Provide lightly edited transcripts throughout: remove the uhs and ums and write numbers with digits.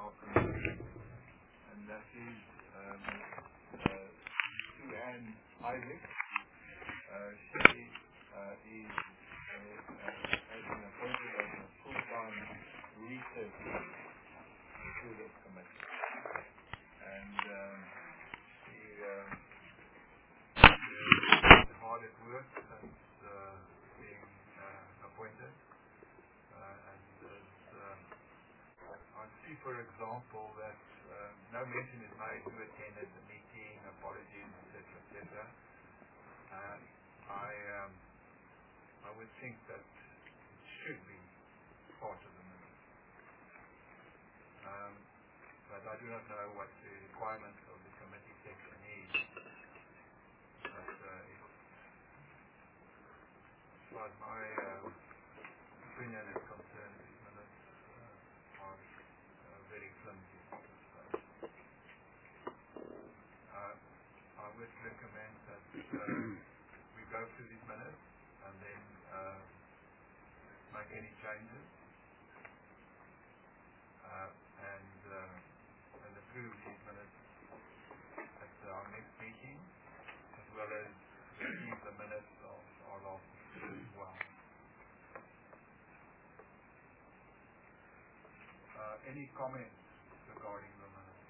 and that is Sue Ann Isaac. She has been appointed as a full-time researcher to this committee, and she is hard at work since being appointed, and I see, for example, that no mention is made who attended the meeting, apologies, etc. I would think that it should be part of the minutes. But I do not know what the requirements of the committee section is. But as far as my opinion is concerned, these minutes are very flimsy. I would recommend that we go through these minutes and then make any changes and approve these minutes at our next meeting, as well as receive the minutes of our last meeting as well. Any comments regarding the minutes?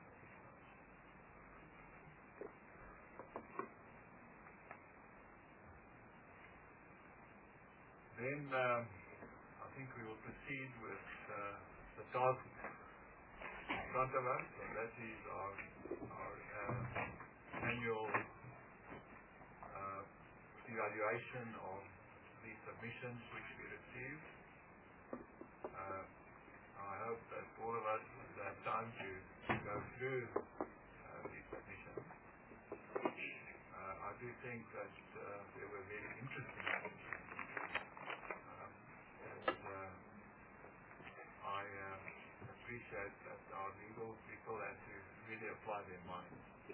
Then I think we will proceed with the task in front of us, and that is our annual evaluation of the submissions which we received. I hope that all of us will have time to go through these submissions. I do think that they were very interesting submissions. I appreciate that our legal people had to really apply their minds.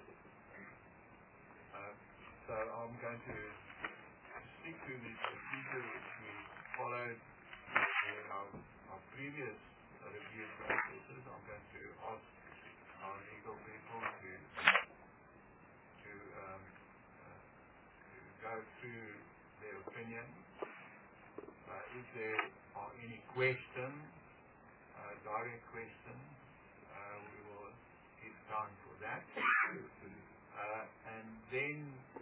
So I'm going to speak to the procedure which we followed in our previous review processes. I'm going to ask our legal people to go through their opinion. If there are any questions, direct questions, we will give time for that. And then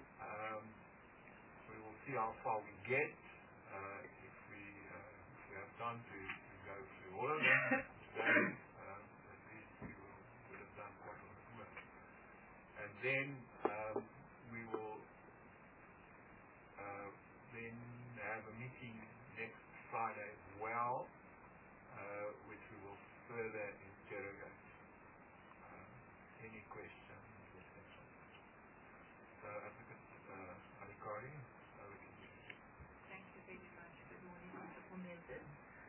we will see how far we get. If we have time to go through all of them today, at least we will have done quite a lot of work. And then we will then have a meeting next Friday as well, which we will further interrogate any questions, etc. So, Advocate Adhikari, over to you. Thank you very much. Good morning, honorable members.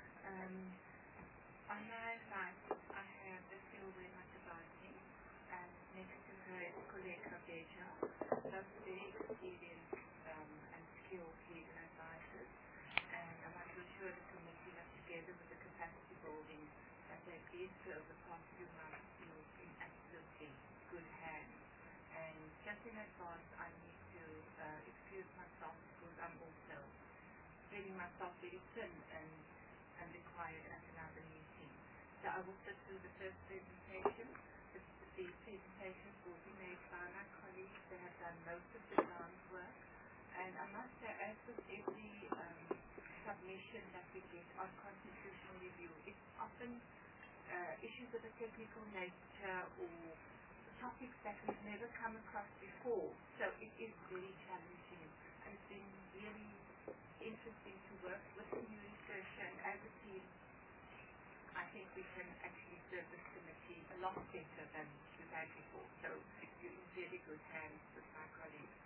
On my right, I have the Silwe Matabati, and next to her is Colette Kabeja, both very experienced and skilled legal advisors. And I want to assure the committee that together with the capacity building that they've been through over the past few months is in absolutely good hands. And just in advance, I need to excuse myself because I'm also feeling myself very thin and required at another meeting. So I will sit through the first presentation. The presentations will be made by my colleagues. They have done most of the groundwork. And I must say, as with every submission that we get on constitutional review, it's often issues of a technical nature or topics that we've never come across before. So it is very challenging. And it's been really interesting to work with the new researcher, and as a team, I think we can actually serve this committee a lot better than we've had before. So you're in very good hands with my colleagues.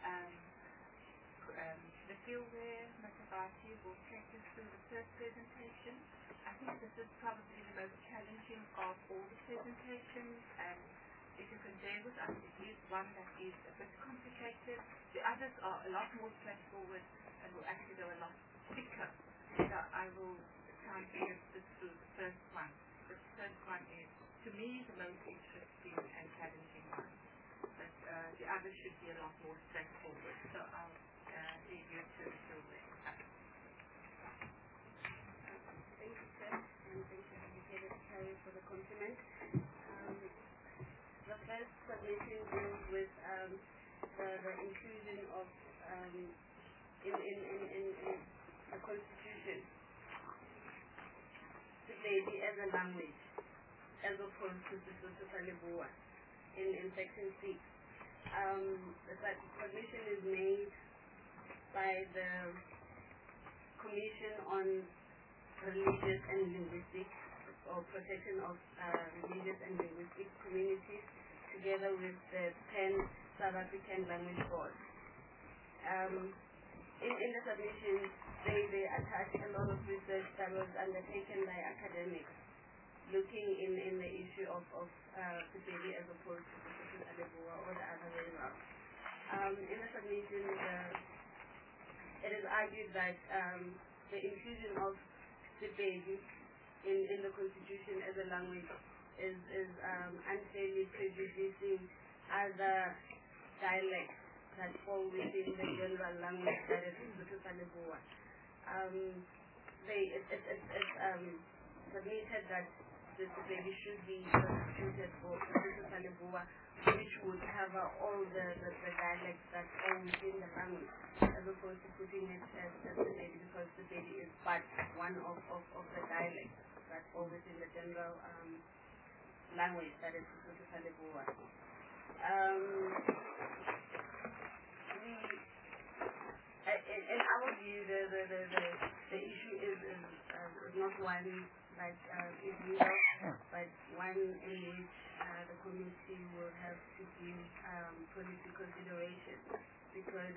The Silwe Matabati will take us through the first presentation. I think this is probably the most challenging of all the presentations, and if you can bear with us, it is one that is a bit complicated. The others are a lot more straightforward and will actually go a lot quicker. So I will try and get this through the first one. The first one is to me, the most interesting and challenging one. But the others should be a lot more straightforward. So I'll leave you to fill this up. Thank you, Chair, and thank you, Educated Carrie, for the compliment. The first submission deals with the inclusion of in the Constitution, Sepedi as a language, as opposed to Sesotho sa Leboa in Section 6. The submission is made by the Commission on Religious and Linguistic, or Protection of Religious and Linguistic Communities, together with the PEN South African Language Board. In the submission, they attach a lot of research that was undertaken by academics, looking in the issue of Sepedi as opposed to Sesotho sa Leboa, or the other way around. In the submission, it is argued that the inclusion of Sepedi in the Constitution as a language is unfairly prejudicing other dialects that fall within the general language that is Sesotho sa Leboa. It's submitted that the Sepedi should be substituted for Sesotho sa Leboa, which would cover all the dialects that fall within the language, as opposed to putting it as Sepedi, because Sepedi is but one of the dialects that fall within the general language that is Sesotho sa Leboa. In our view, the issue is not one that is legal, but one in which the committee will have to give policy consideration, because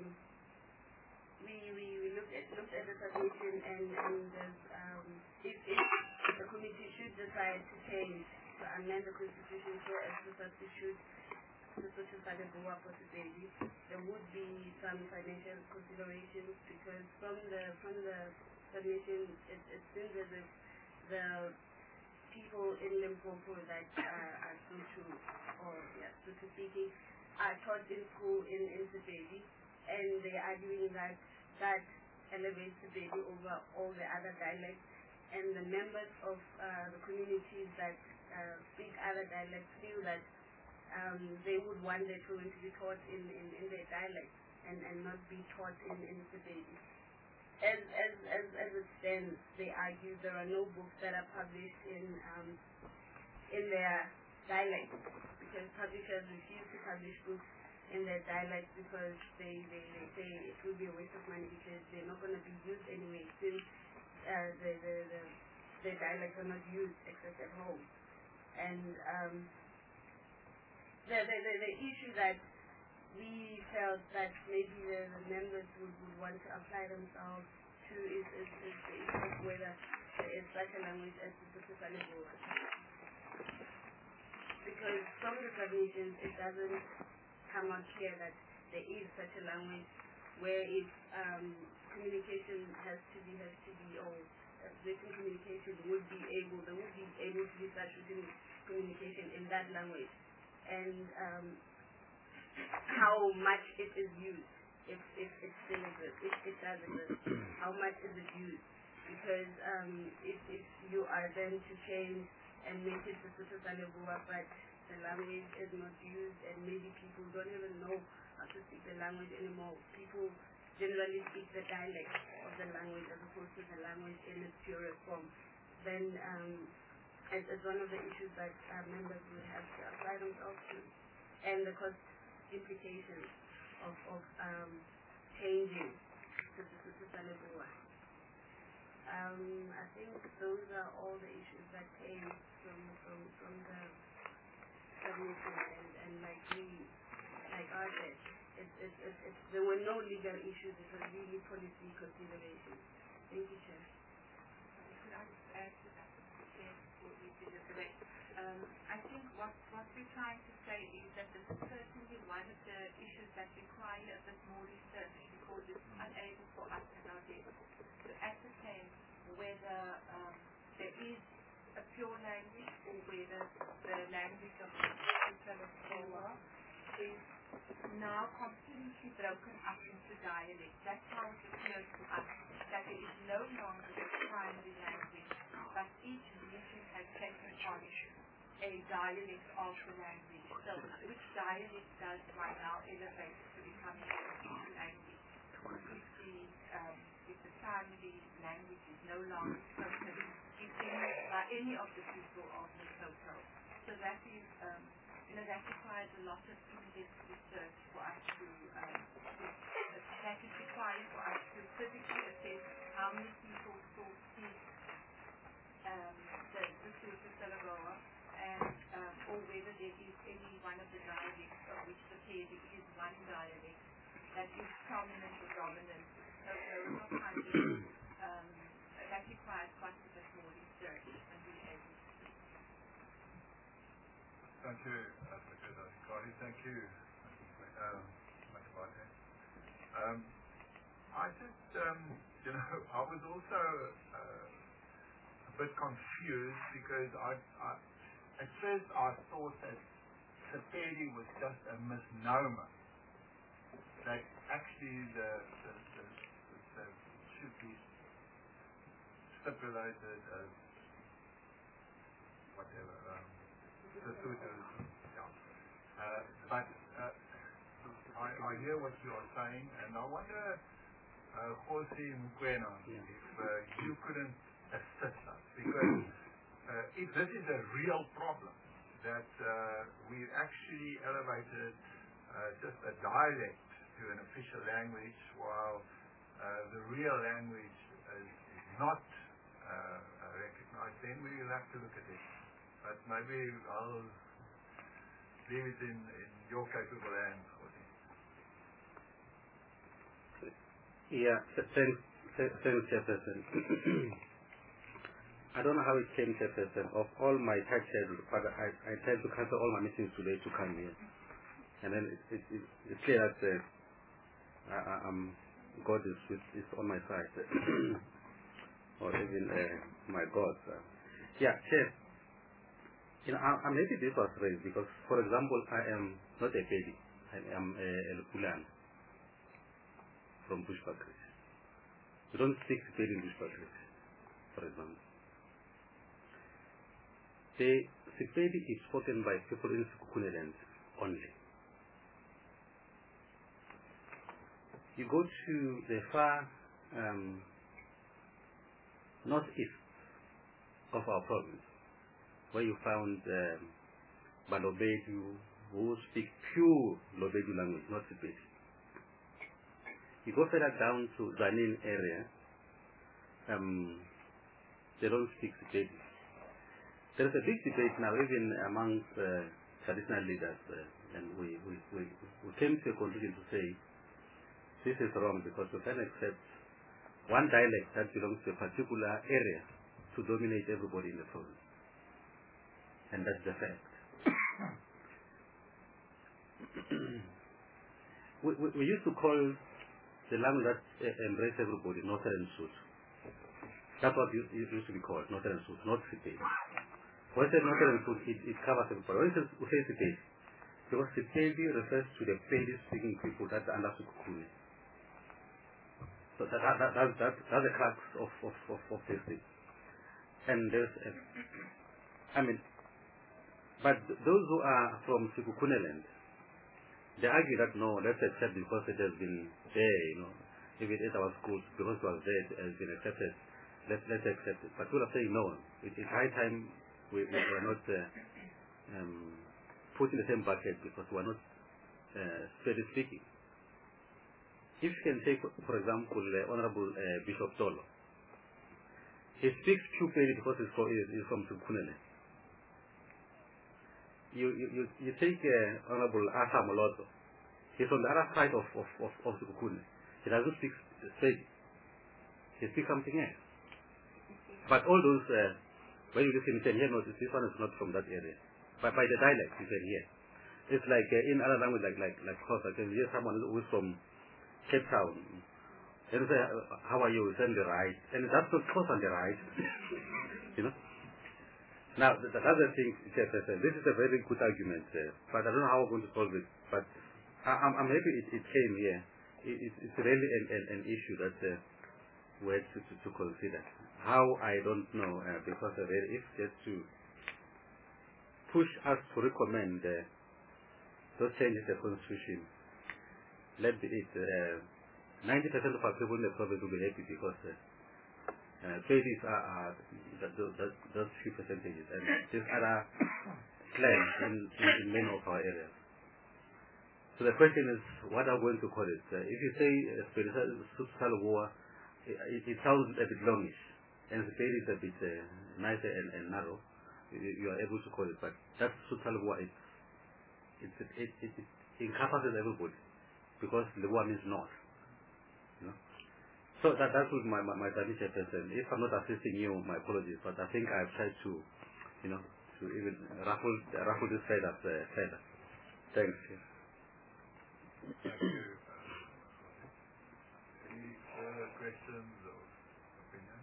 we looked at the submission, and if the committee should decide to change, to amend the Constitution so as to substitute Sesotho sa Leboa for Sepedi, there would be some financial considerations, because from the submission it seems as if the people in Limpopo that are Sotho, or Sotho speaking, are taught in school in Sepedi, and they are arguing that elevates Sepedi over all the other dialects, and the members of the communities that speak other dialects feel that they would want their children to be taught in their dialect and not be taught in Sepedi. As it stands, they argue there are no books that are published in their dialect, because publishers refuse to publish books in their dialect, because they say it would be a waste of money, because they're not going to be used anyway, since the dialects are not used except at home. And the issue that we felt that maybe the members would want to apply themselves to is the issue of whether there is such a language as Sesotho sa Leboa. Because from the submissions, it doesn't come out clear that there is such a language, where if communication has to be, or written communication there would be able to be such written communication in that language. And how much it is used, if it still exists, if it does exist, how much is it used? Because if you are then to change and make it Sesotho sa Leboa, but the language is not used, and maybe people don't even know how to speak the language anymore. People generally speak the dialect of the language as opposed to the language in its purest form. Then it's one of the issues that members will have to apply themselves to, and the cost implications of changing to Sesotho sa Leboa. I think those are all the issues that came from the submission, and like I said, there were no legal issues, it was really policy considerations. Thank you, Chair. Could I just add to that? I think what we're trying to say is that this is certainly one of the issues that require a bit more research, because it's unable for us at our level to ascertain whether there is a pure language, or whether language of Sisaloa is now completely broken up into dialects. That's how it appears to us, that there is no longer the primary language, but each region has taken on a dialect of the language. So which dialect does one now elevate to becoming a official language? If the primary language is no longer spoken by any of the people of Lesotho. So that is, that requires a lot of in-depth research for us to, that is required for us to physically assess how many people still speak the Sisaloa, and or whether there is any one of the dialects of which the Pedi is one dialect that is prominent or dominant. So those are kind of, that requires quite a bit more research and being able to speak. Thank you, Professor Kari. Thank you, Matabate. I just, I was also a bit confused because at first I thought that Sepedi was just a misnomer. That actually the should be stipulated as whatever. But I hear what you are saying, and I wonder, Jose Mukwena, if you couldn't assist us, because if this is a real problem, that we actually elevated just a dialect to an official language, while the real language is not recognized, then we will have to look at it. But maybe I'll leave it in your capable hands. Yeah, thanks, Jefferson. I don't know how it came, Jefferson. Of all my tight schedules, but I tried to cancel all my meetings today to come here. And then it's clear that God is on my side, or even my God. Yeah, Chef. Maybe this was raised because, for example, I am not a Pedi. I am a Lupulan from Bushbuckridge. We don't speak Pedi in Bushbuckridge, for example. The Sepedi is spoken by people in Sekhukhune only. You go to the far northeast of our province, where you found Balobedu, who speak pure Lobedu language, not Sepedi. You go further down to Zanin area, they don't speak Sepedi. There is a big debate now, even amongst traditional leaders, and we came to a conclusion to say this is wrong because we can accept one dialect that belongs to a particular area to dominate everybody in the province. And that's the fact. we used to call the language that embraces everybody Northern Sud. That's what it used to be called, Northern Sud, not Sepedi. When I say Northern Sud, it covers everybody. When we say Sepedi, because Sepedi refers to the Pedi-speaking people that are under Sekhukhune. So that's the crux of this thing. And there's, but those who are from Sekhukhune land, they argue that no, let's accept because it has been there, if it is our schools, because it was there, it has been accepted, let's accept it. But people are saying no, it is high time we are not put in the same bucket because we are not steady speaking. If you can take, for example, Honorable Bishop Tolo, he speaks pure Pedi because he's from Sekhukhune. You take Honorable Asa Moloto, he's on the other side of Sekhukhune. He doesn't speak Pedi. He speaks something else. But all those, when you listen, you can hear, no, this one is not from that area. But by the dialect, you can hear. It's like in other language, like Xhosa, you can hear someone who is from Cape Town. And say, how are you? It's on the right. And that's not Xhosa on the right. Now, the other thing, Chairperson, this is a very good argument, but I don't know how we're going to solve it. But I'm happy it came here. It's really an issue that we have to consider. How, I don't know, because if just to push us to recommend those changes to the Constitution, let be it. 90% of our people in the province will be happy because Pedi's are those few percentages, and there's other claims in many of our areas. So the question is, what are we going to call it? If you say Suthu War, it sounds a bit longish, and the Pedi is a bit nicer and narrow. You are able to call it, but that Suthu War, it encompasses everybody, because the war means north. You know? So that was my submission, Chairperson. If I'm not assisting you, my apologies, but I think I've tried to, to even ruffle this feathers further. Thanks. Thank you. Any further questions or opinions?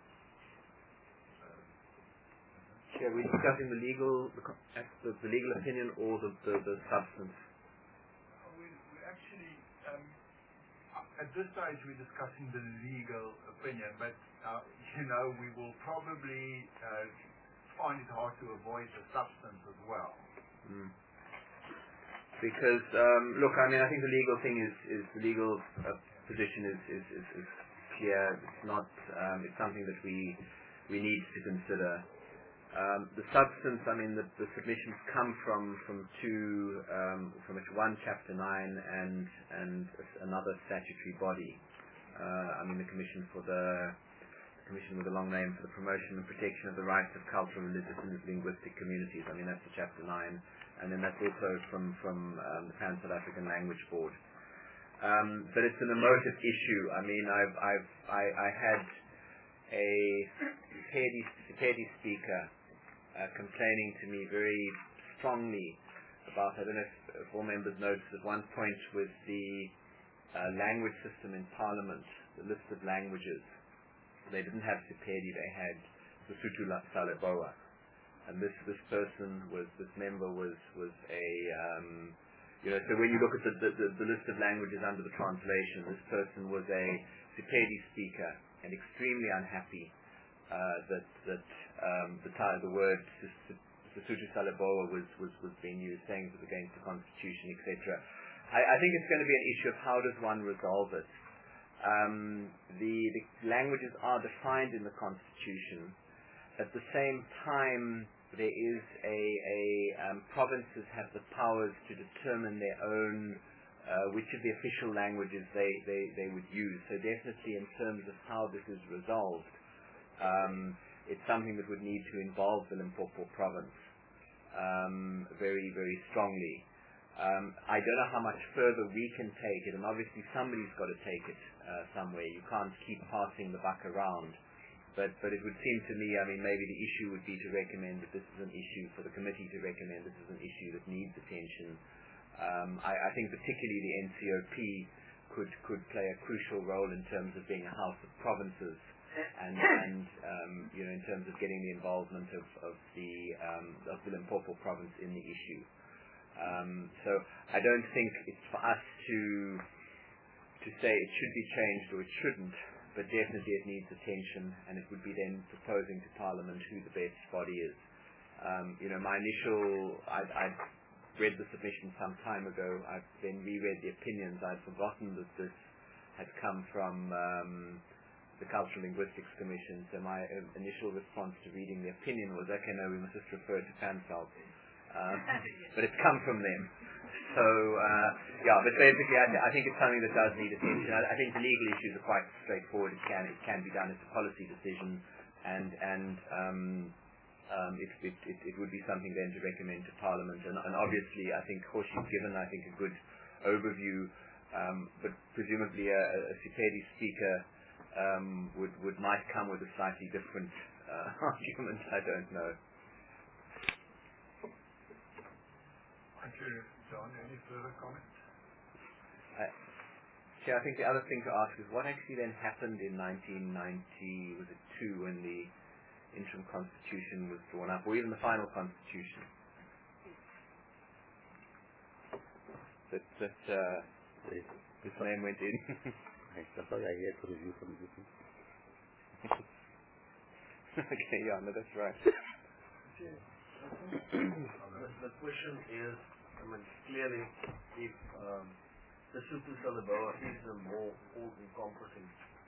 Chair, we're discussing the legal opinion or the substance. We actually, at this stage, we're discussing the legal opinion, but we will probably find it hard to avoid the substance as well. Because look, I mean, I think the legal thing is the legal position is clear. It's not. It's something that we need to consider. The substance, I mean, the submissions come from one Chapter 9 and another statutory body. I mean, the Commission with a long name for the promotion and protection of the rights of cultural, religious, and linguistic communities. I mean, that's the Chapter 9, and then that's also from the Pan South African Language Board. But it's an emotive issue. I mean, I had a Sepedi speaker complaining to me very strongly about, I don't know if all members noticed at one point, with the language system in Parliament, the list of languages. They didn't have Sepedi, they had Sesotho Saleboa. And this member was a, so when you look at the list of languages under the translation, this person was a Sepedi speaker and extremely unhappy that the word Sesotho Saleboa was being used, saying it was against the Constitution, etc. I think it's going to be an issue of how does one resolve it. The languages are defined in the Constitution. At the same time, there is provinces have the powers to determine their own which of the official languages they would use. So definitely in terms of how this is resolved, it's something that would need to involve the Limpopo province very, very strongly. I don't know how much further we can take it, and obviously somebody's got to take it somewhere. You can't keep passing the buck around. But it would seem to me, I mean, maybe the issue would be to recommend that this is an issue for the committee to recommend this is an issue that needs attention. I think particularly the NCOP could play a crucial role in terms of being a house of provinces and in terms of getting the involvement of the Limpopo province in the issue. So I don't think it's for us to say it should be changed or it shouldn't, but definitely it needs attention, and it would be then proposing to Parliament who the best body is. My initial, I'd read the submission some time ago. I've then reread the opinions. I'd forgotten that this had come from the Cultural Linguistics Commission. So my initial response to reading the opinion was, okay, no, we must just refer to PANSALB. But it's come from them. So, but basically I think it's something that does need attention. I think the legal issues are quite straightforward. It can be done. It's a policy decision, and it would be something then to recommend to Parliament. And obviously, I think Khoshi's given, I think, a good overview, but presumably a Sepedi speaker might come with a slightly different argument. I don't know. Thank you, John. Any further comments? I think the other thing to ask is what actually then happened in 1992 when the interim constitution was drawn up, or even the final constitution. That this name went in. That's why I had to review from this. Okay, yeah, no, that's right. The question is, I mean, clearly, if the Sutu Salabawa is a more all-encompassing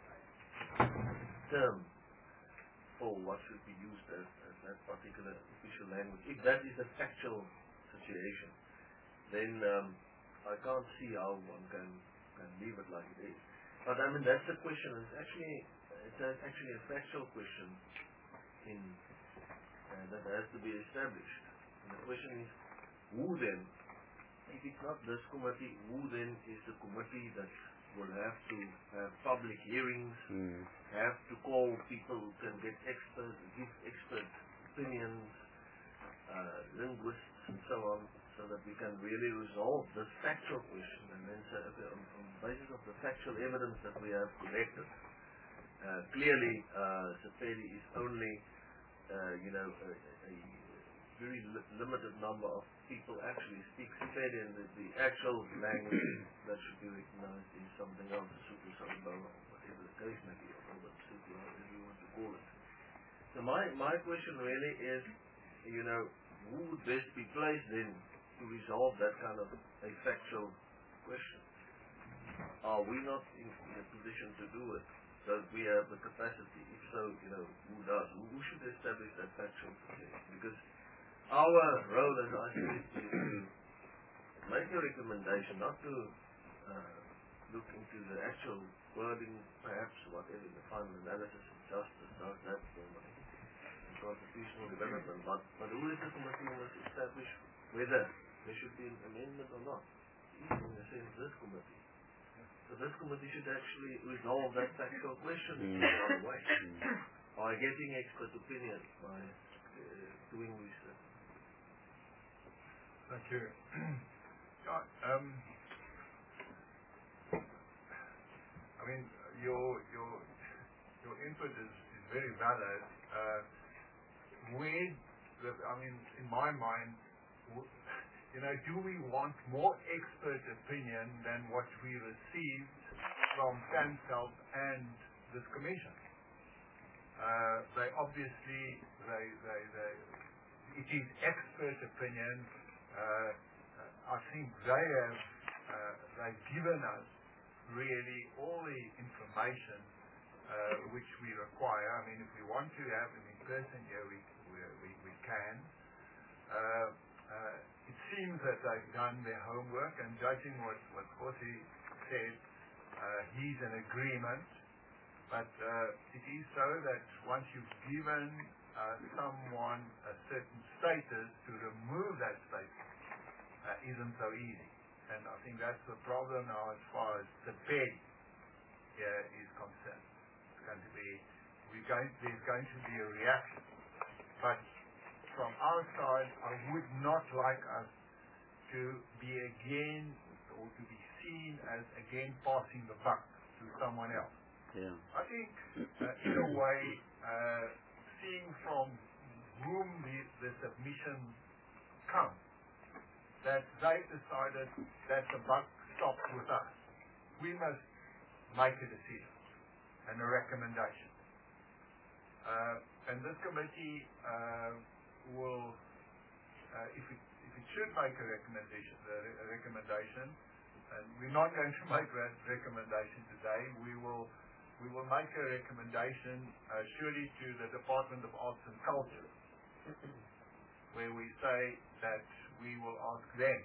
term for what should be used as that particular official language, if that is a factual situation, then I can't see how one can leave it like it is. But I mean, that's the question. It's actually a factual question that has to be established. And the question is, who then, if it's not this committee, who then is the committee that will have to have public hearings, have to call people who can get experts, give expert opinions, linguists and so on, so that we can really resolve this factual question. And then say, okay, on the basis of the factual evidence that we have collected, clearly Sepedi is only a very limited number of people actually speak Sepedi, and the actual language that should be recognized is something else, Sutu Salabawa, or whatever the case may be, or Sutu, however you want to call it. So my question really is, who would best be placed then to resolve that kind of a factual question? Are we not in a position to do it? Does we have the capacity? If so, who does? Who should establish that factual situation? Because our role, as I said, is to make a recommendation, not to look into the actual wording, perhaps whatever the final analysis of justice does that for constitutional development. But who is the committee who must establish whether there should be an amendment or not? In the sense, this committee. So this committee should actually resolve that factual question in some way by getting expert opinion, by doing research. Thank you. I mean, your input is very valid. In my mind, do we want more expert opinion than what we received from Transcalp and this commission? They obviously, it is expert opinion. I think they've given us really all the information which we require. I mean, if we want to have them in person here, we can. It seems that they've done their homework, and judging what Jose said, he's in agreement. But it is so that once you've given someone a certain status, to remove that status isn't so easy. And I think that's the problem now as far as the bed is concerned. It's going to be, there's going to be a reaction. But from our side, I would not like us to be again, or to be seen as again passing the buck to someone else. Yeah. I think, in a way, seeing from whom the submission comes, that they decided that the buck stops with us. We must make a decision and a recommendation. And this committee will, if it should make a recommendation, and we're not going to make that recommendation today, we will make a recommendation surely to the Department of Arts and Culture, where we say that we will ask them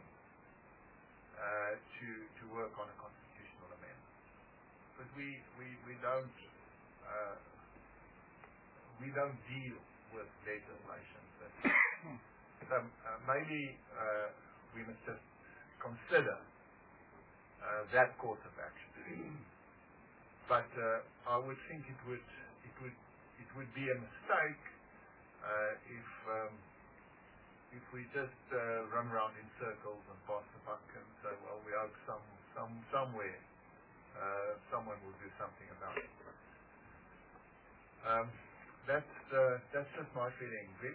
to work on a constitutional amendment. But we don't deal with legislation. So maybe we must just consider that course of action. But I would think it would be a mistake if we just run around in circles and pass the buck and say, well, we hope somewhere someone will do something about it. that's just my feeling, Vic.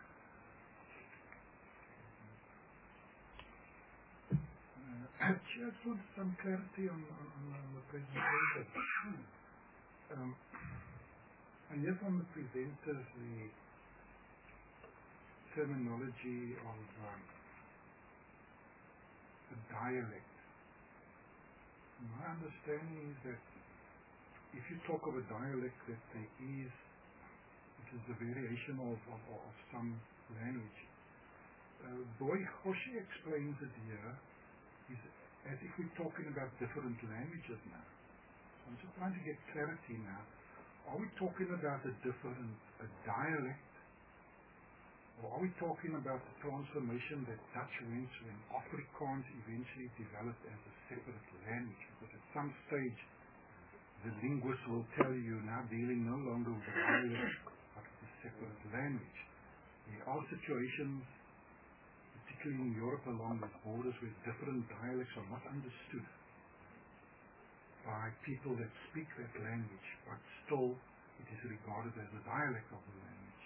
Chair, I just want some clarity on the presentation. And yet on the presenters, the terminology of a dialect. My understanding is that if you talk of a dialect, that there is, it is a variation of some language. The way Hoshi explains it here is as if we're talking about different languages now. So I'm just trying to get clarity now. Are we talking about a dialect? Or are we talking about the transformation that Dutch went through when Afrikaans eventually developed as a separate language? Because at some stage, the linguist will tell you now dealing no longer with a dialect, but with a separate language. There are situations, particularly in Europe along the borders, where different dialects are not understood by people that speak that language, but still it is regarded as a dialect of the language.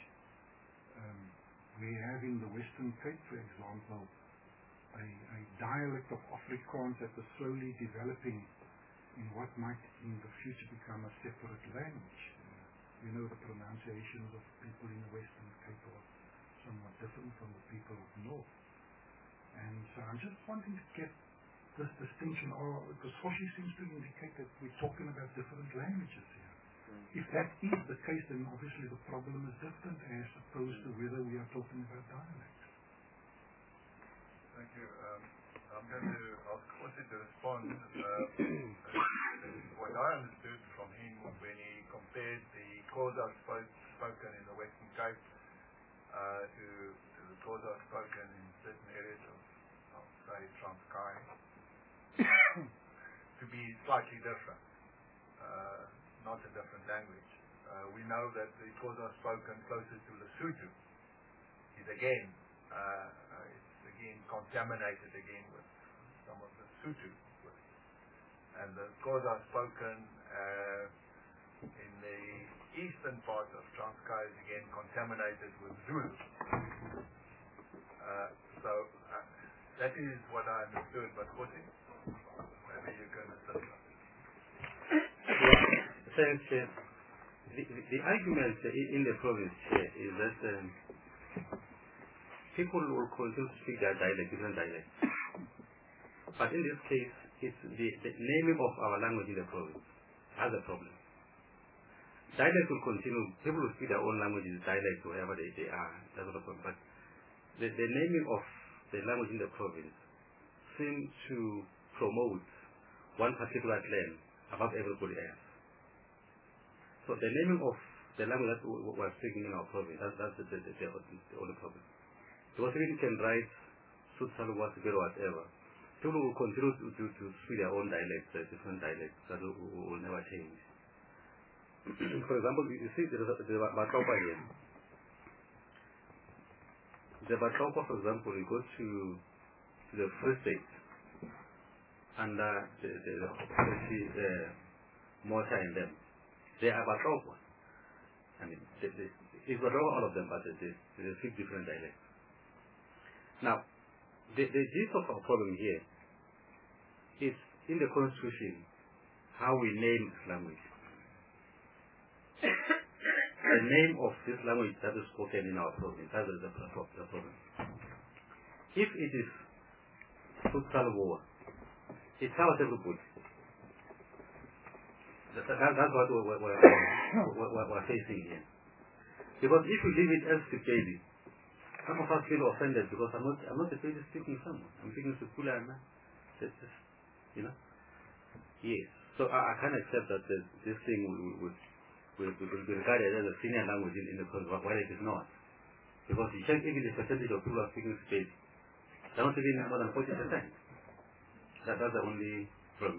We have in the Western Cape, for example, a dialect of Afrikaans that is slowly developing in what might in the future become a separate language. You know, the pronunciations of people in the Western Cape are somewhat different from the people of North. And so I'm just wanting to get this distinction, because Hoshi seems to indicate that we're talking about different languages here. If that is the case, then obviously the problem is different as opposed to whether we are talking about dialects. Thank you. I'm going to ask Hoshi to respond. What I understood from him when he compared the Xhosa spoken in the Western Cape to the Xhosa spoken in certain areas of say, Transkei, to be slightly different, not a different language. We know that the Xhosa spoken closer to Lesotho is again contaminated again with some of the Sotho words. And the Xhosa spoken in the eastern part of Transkei is again contaminated with Zulu. So that is what I understood, but Hoshi, maybe you can assist us. Thanks, Chair. The argument in the province here is that people will continue to speak their dialect, different dialects. But in this case, it's the naming of our language in the province has a problem. Dialect will continue, people will speak their own languages, dialects, wherever they are, that's not a problem. But the naming of the language in the province seems to promote one particular clan above everybody else. So the naming of the language that we're speaking in our province, that's the only problem. Because if you can write Sotho, whatever, people will continue to speak their own dialects, different dialects, that will never change. For example, you see the Batopa here. The Batopa, for example, you go to the Free State, and the Mota in them. They are Batopa. I mean, it's Batopa all of them, but they speak different dialects. Now, the gist of our problem here is in the Constitution how we name this language. The name of this language that is spoken in our province, that is the problem. If it is Sotho, it tells everybody. That's what we're facing here. Because if we leave it as Sepedi, some of us feel offended because I'm not Sepedi speaking someone. I'm speaking to Kulana. You know? Yes. So I can't accept that this thing will be regarded as a senior language in the province, while it is not. Because you check even the percentage of people who are speaking Sepedi. They're not even more than 40%. That's the only problem.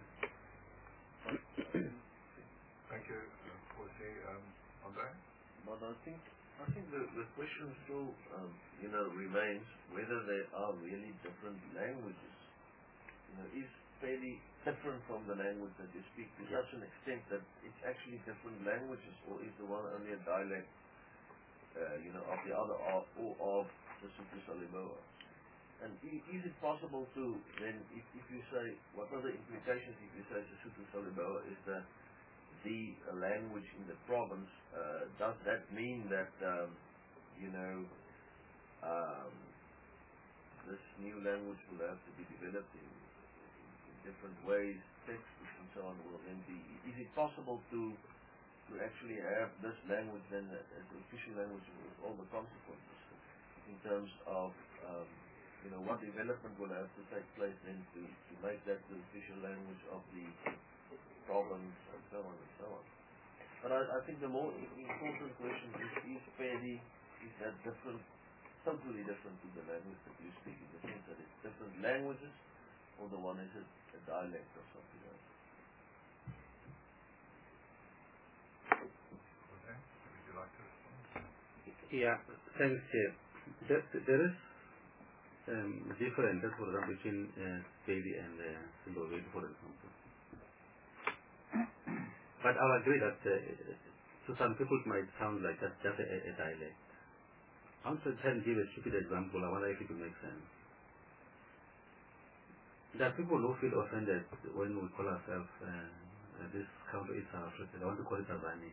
Thank you, Hoshi. Andre? But I think the question still, remains whether they are really different languages. fairly different from the language that you speak to such an extent that it's actually different languages, or is the one only a dialect, of the other, or of the Sotho-Salemoa? And is it possible to then, if you say, what are the implications if you say Sotho-Salemoa is the language in the province? Does that mean that this new language will have to be developed in different ways, textbooks and so on will then be? Is it possible to actually have this language then as the official language with all the consequences in terms of what development will have to take place then to make that the official language of the province and so on and so on. But I think the more important question is that different, totally different to the language that you speak, in the sense that it's different languages, or the one is a dialect or something else. Okay, would you like to respond? Yeah, thanks, Chair. There is differences, for example, between Pedi and Zimbabwe, for example. But I will agree that to some people it might sound like that's just a dialect. I want to try and give a stupid example. I wonder if it will make sense. There are people who feel offended when we call ourselves this country is South Africa. They want to call it Tanzania.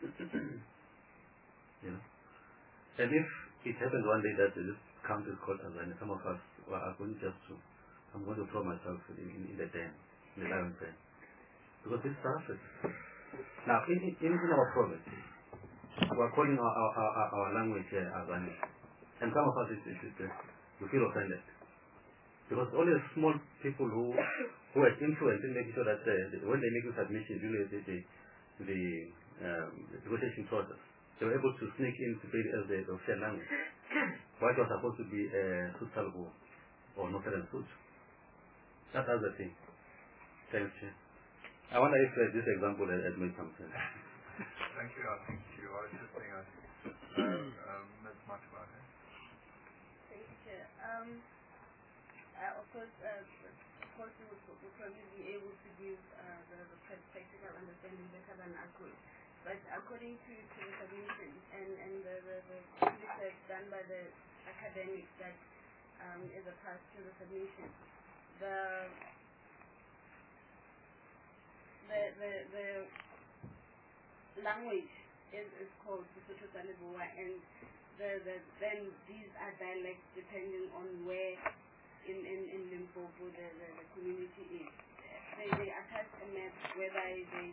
And if it happens one day that this country is called Tanzania, some of us are going I'm going to throw myself in the den, in the lion's den. Because this is South Africa. Now, in our province, we are calling our language Azani. And some of us, we feel offended. Because only small people who have influence in making sure that when they make the submission during the negotiation process, they were able to sneak in to pay as the official language. What was supposed to be Sotho or Northern Sotho. That's the other thing. Thanks, Chair. I wonder if this example has made some sense. Thank you. I think you are assisting us. Ms. Matibane. Thank you, Chair. Of course, we would probably be able to give the practical understanding better than I could. But according to the submission and the research done by the academics that is attached to the submission, the language is called Sotho-Salemoa, and then these are dialects depending on where in Limpopo the community is. They attach a map whereby they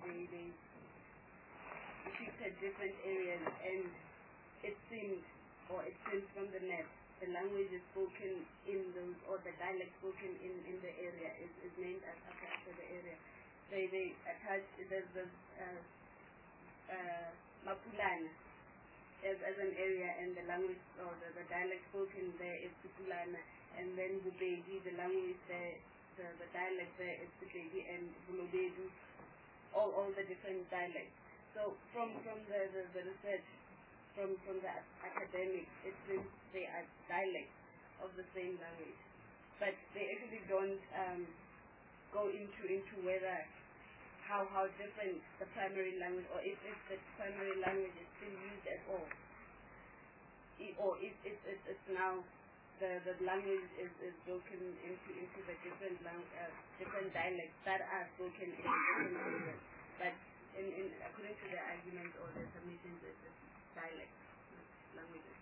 depicted different areas, and it seems from the map the language is spoken in those, or the dialect spoken in the area is named after the area. They attach the Mapulana as an area, and the language or the dialect spoken there is Tupulana, and then Bubedi, the language there, the dialect there is Bubedi, and Bulobedu, all the different dialects. So from the research, from the academics, it seems they are dialects of the same language, but they actually don't go into whether how different the primary language, or if the primary language is still used at all, or if it's now the language is broken into the different dialects that are spoken in different areas. But according to the argument or the submissions, it's dialects, languages.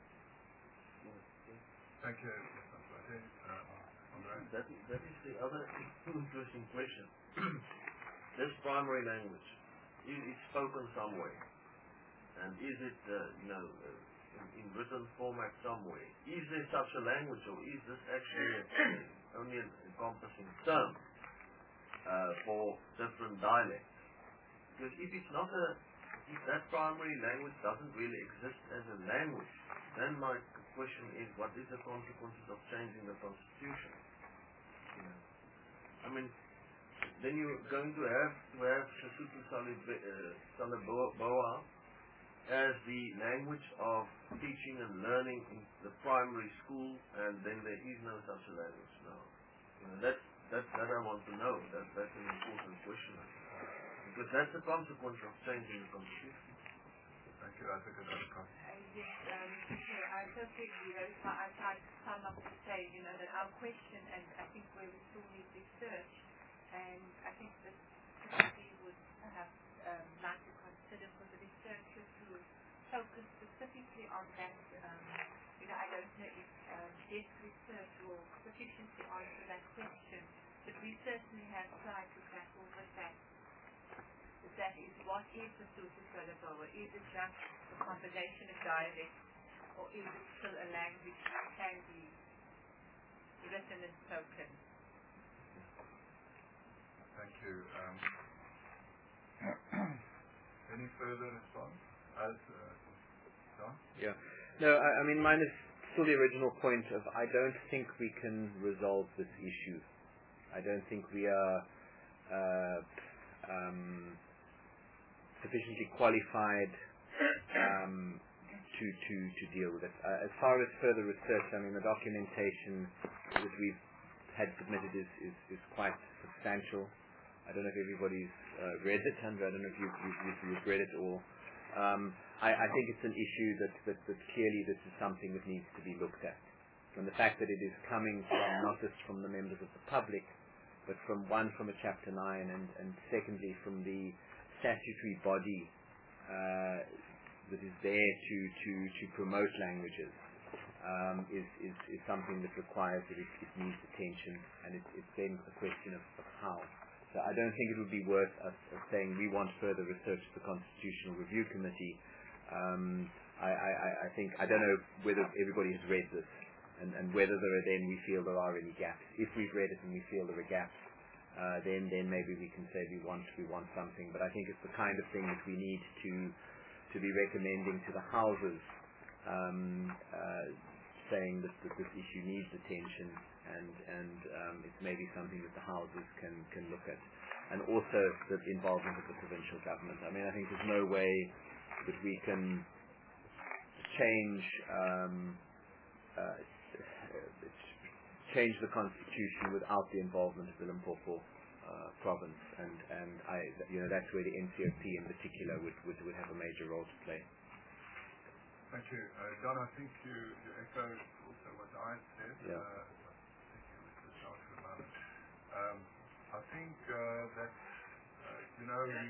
Thank you, Mr. Matibane. That is the other interesting question. This primary language, is it spoken somewhere? And is it, in written format somewhere? Is there such a language, or is this actually only an encompassing term for different dialects? Because if that primary language doesn't really exist as a language, then my question is, what is the consequences of changing the constitution? Then you're going to have Sotho-Salemoa as the language of teaching and learning in the primary school, and then there is no such a language now. That I want to know. That's an important question. Because that's a consequence of changing the constitution. Thank you, Advocate Adekar. Yes, I totally agree. That is why I tried to sum up to say, that our question, and I think where we still need research, and I think that we would perhaps like to consider for the researchers who focus specifically on that. I don't know if this research will sufficiently answer that question, but we certainly have tried to grapple with that. That is, what is the Sotho syllable? Is it just a combination of dialects, or is it still a language that can be written and spoken? Thank you. Any further response? John? Yeah. No, I mean, mine is still the original point of I don't think we can resolve this issue. I don't think we are sufficiently qualified to deal with it. As far as further research, I mean, the documentation that we've had submitted is quite substantial. I don't know if everybody's read it, Andrew. I don't know if you've read it all. I think it's an issue that clearly this is something that needs to be looked at. And the fact that it is coming from not just from the members of the public, but from a Chapter 9 and secondly from the statutory body that is there to promote languages is something that requires that it needs attention, and it's then a question of how. So I don't think it would be worth us saying we want further research at the Constitutional Review Committee. I think, I don't know whether everybody has read this and whether we feel there are any gaps. If we've read it and we feel there are gaps, then maybe we can say we want something. But I think it's the kind of thing that we need to be recommending to the houses, saying that this issue needs attention, and it's maybe something that the houses can look at, and also the involvement of the provincial government. I mean, I think there's no way that we can change the constitution without the involvement of the Limpopo province, and that's where the NCOP in particular would have a major role to play. Thank you. John, I think you echoed also what I said. Yeah. I think that, with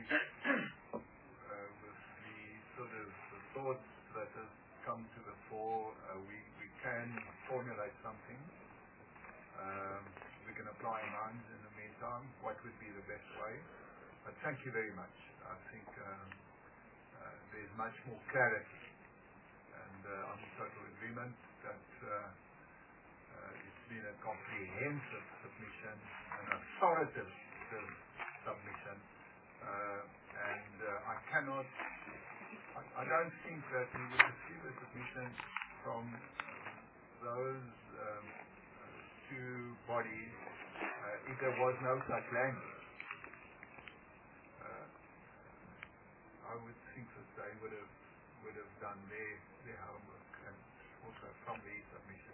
the sort of the thoughts that have come to the fore, we can formulate something. We can apply minds in the meantime, what would be the best way. But thank you very much. I think there's much more clarity. And I'm in total agreement that it's been a comprehensive submission, an authoritative submission, and I don't think that we would receive a submission from those two bodies if there was no such language. I would think that they would have done their homework, and also from the submission.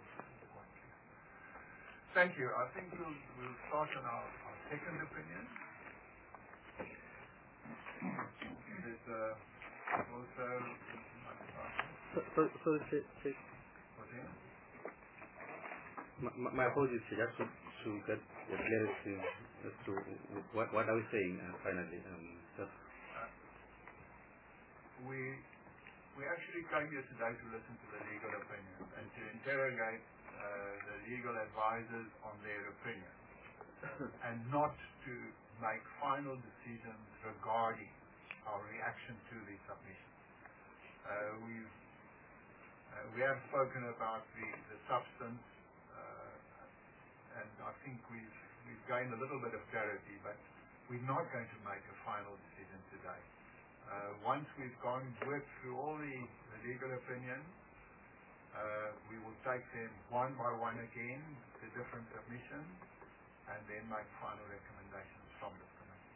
Thank you. I think we'll start on our second opinion. There's also my apologies, just to get clarity as to what are we saying finally. We actually came here today to listen to the legal opinion and to interrogate the legal advisors on their opinion, and not to make final decisions regarding our reaction to the submission. We have spoken about the substance, and I think we've gained a little bit of clarity, but we're not going to make a final decision today. Once we've worked through all the legal opinions, we will take them one by one again, the different submissions, and then make final recommendations from the committee.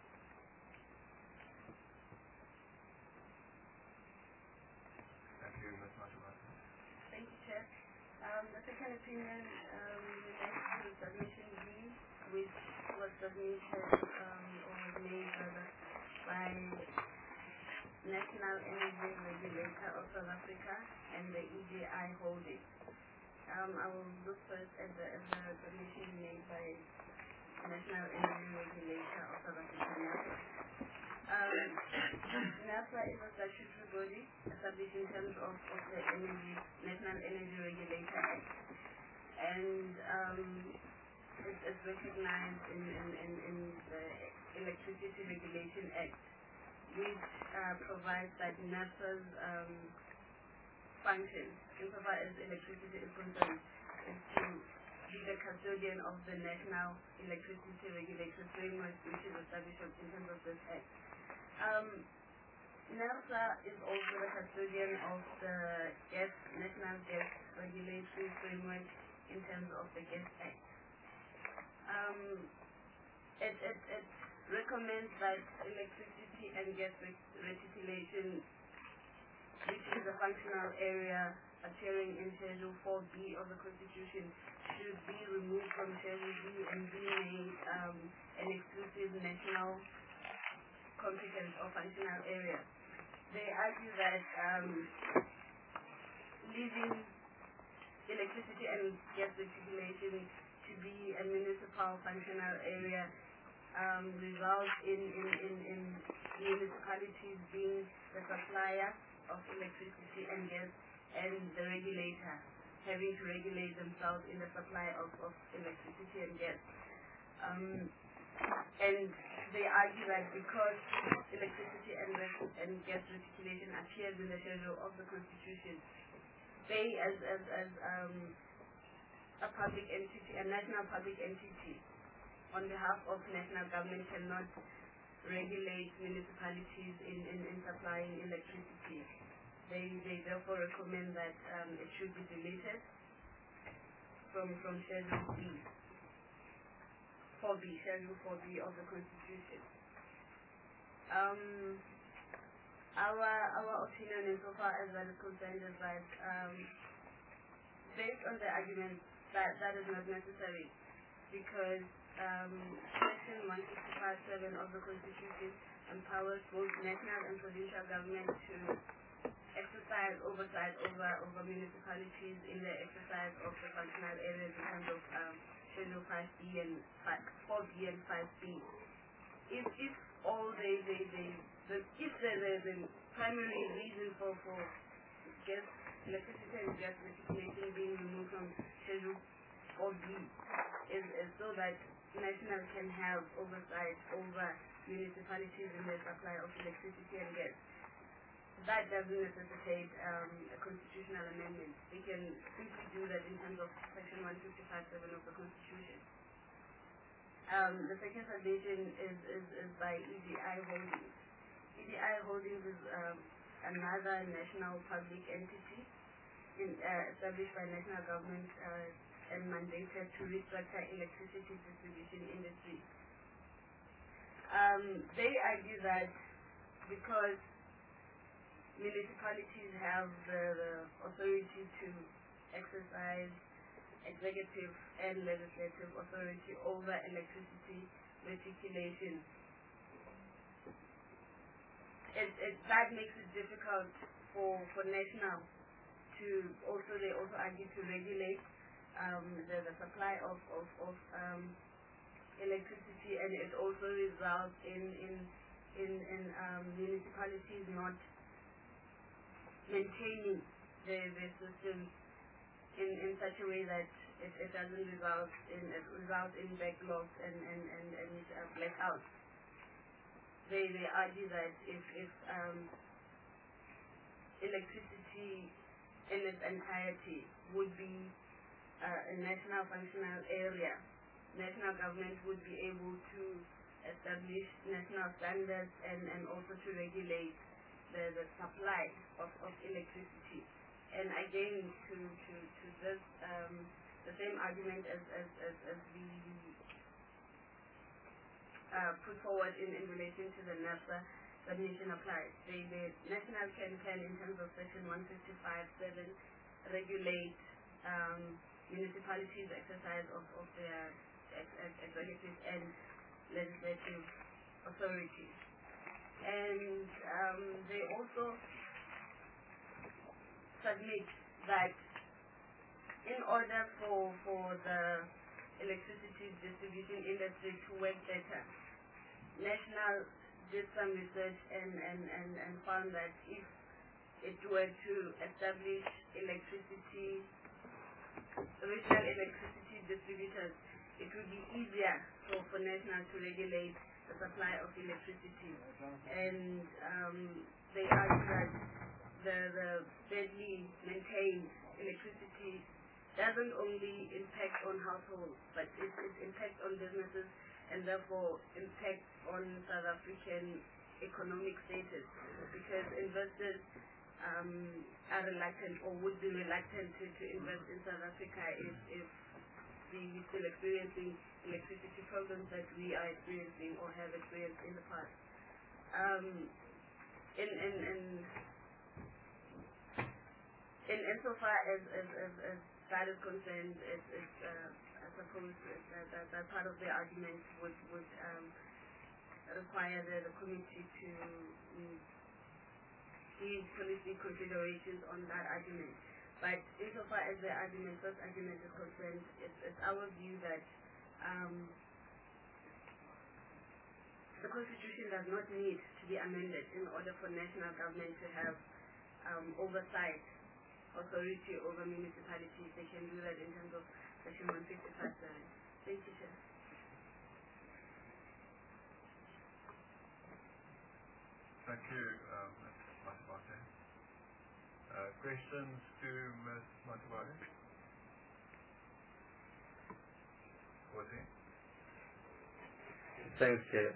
Thank you, Ms. Matubatu. Thank you, Chair. The second opinion relates to submission B, which was submitted or was made rather by National Energy Regulator of South Africa and the EGI Holding. I will look first at the submission made by National Energy Regulator of South Africa, NERSA. NERSA is a statutory body established in terms of the National Energy Regulator Act, and it's recognized in the Electricity Regulation Act, which provides that NERSA's function, insofar as electricity is concerned, is to be the custodian of the National Electricity Regulatory Framework, which is established in terms of this Act. NERSA is also the custodian of the National Gas Regulatory Framework in terms of the Gas Act. It recommends that electricity and gas reticulation, which is a functional area appearing in Schedule 4B of the Constitution, should be removed from Schedule B and be made an exclusive national competence or functional area. They argue that leaving electricity and gas reticulation to be a municipal functional area results in municipalities being the supplier of electricity and gas and the regulator having to regulate themselves in the supply of electricity and gas. And they argue that because electricity and gas reticulation appears in the schedule of the Constitution, they as a public entity, a national public entity, on behalf of national government cannot regulate municipalities in supplying electricity. They therefore recommend that it should be deleted from Schedule B, 4B, Schedule 4B of the Constitution. Our opinion insofar as that is concerned is that based on the argument that is not necessary, because Section 165(7) of the Constitution empowers both national and provincial government to exercise oversight over municipalities in the exercise of the functional areas in terms of Schedule 5B and 4B and 5B. If the primary reason for electricity and gas reticulation being removed from Schedule 4B is so that national can have oversight over municipalities in the supply of electricity and gas, that doesn't necessitate a constitutional amendment. We can simply do that in terms of Section 165(7) of the Constitution. The second submission is by EGI Holdings. EGI Holdings is another national public entity established by national government and mandated to restructure electricity distribution industry. They argue that because municipalities have the authority to exercise executive and legislative authority over electricity reticulation, that makes it difficult for national to they also argue to regulate the supply of electricity, and it also results in municipalities not maintaining their systems in such a way that it doesn't result in backlogs and blackouts. They argue that if electricity in its entirety would be a national functional area, national government would be able to establish national standards and also to regulate the supply of electricity. And again, to this, the same argument as we put forward in relation to the NERSA submission applies. The national can in terms of Section 155(7) regulate municipalities' exercise of their executive and legislative authorities. And they also submit that in order for the electricity distribution industry to work better, National did some research and found that if it were to establish regional electricity distributors, it would be easier for National to regulate the supply of electricity. And they argue that the badly maintained electricity doesn't only impact on households, but it impacts on businesses and therefore impact on South African economic status, because investors are reluctant or would be reluctant to invest in South Africa if we're still experiencing electricity problems that we are experiencing or have experienced in the past. Insofar as that is concerned, I suppose that part of the argument would require the committee to give policy considerations on that argument. But insofar as the first argument is concerned, it's our view that the Constitution does not need to be amended in order for national government to have oversight, authority over municipalities. They can do that in terms of Section 155. Thank you, Chair. Thank you, Ms. Matibate. Questions to Ms. Matibate? Thanks, Chair.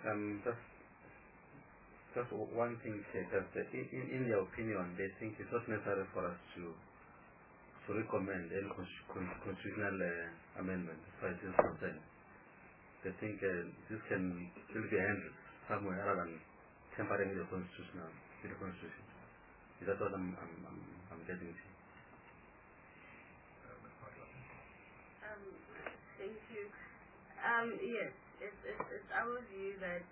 Just one thing, Chair. In their opinion, they think it's not necessary for us to recommend any constitutional amendment as far as this is concerned. They think this can still be handled somewhere other than tampering the Constitution. Is that what I'm getting to? Thank you. Yes, it's our view that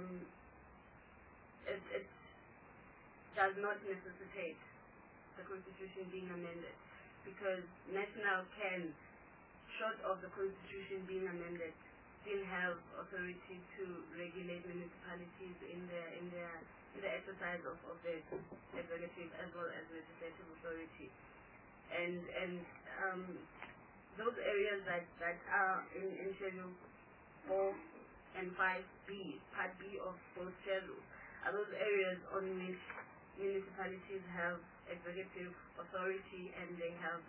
it does not necessitate the Constitution being amended, because National can, short of the Constitution being amended, still have authority to regulate municipalities in the exercise of the executive as well as legislative authority. And those areas that are in Schedule 4 and 5B, Part B of both schedules, are those areas on which municipalities have executive authority, and they have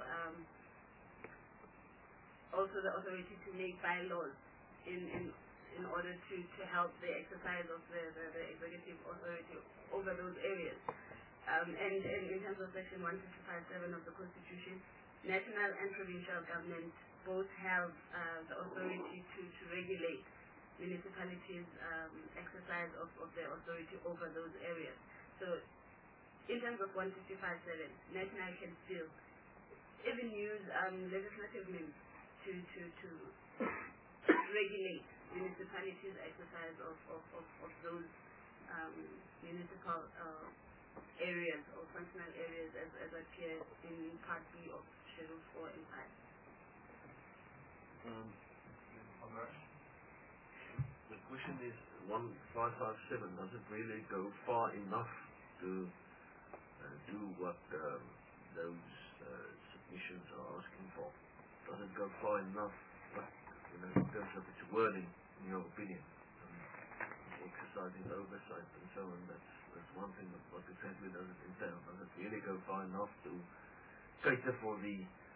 also the authority to make bylaws in order to help the exercise of the executive authority over those areas. And in terms of Section 155(7) of the Constitution, national and provincial governments both have the authority to regulate municipalities' exercise of their authority over those areas. So in terms of 155(7), national can still even use legislative means to regulate municipalities' exercise of those municipal areas or functional areas as appear in Part B of Schedule 4 and 5. The question is, 1557, does it really go far enough to do what those submissions are asking for? Does it go far enough, in terms of its wording, in your opinion? Exercising oversight and so on, that's one thing, but what exactly does it entail? Does it really go far enough to cater for the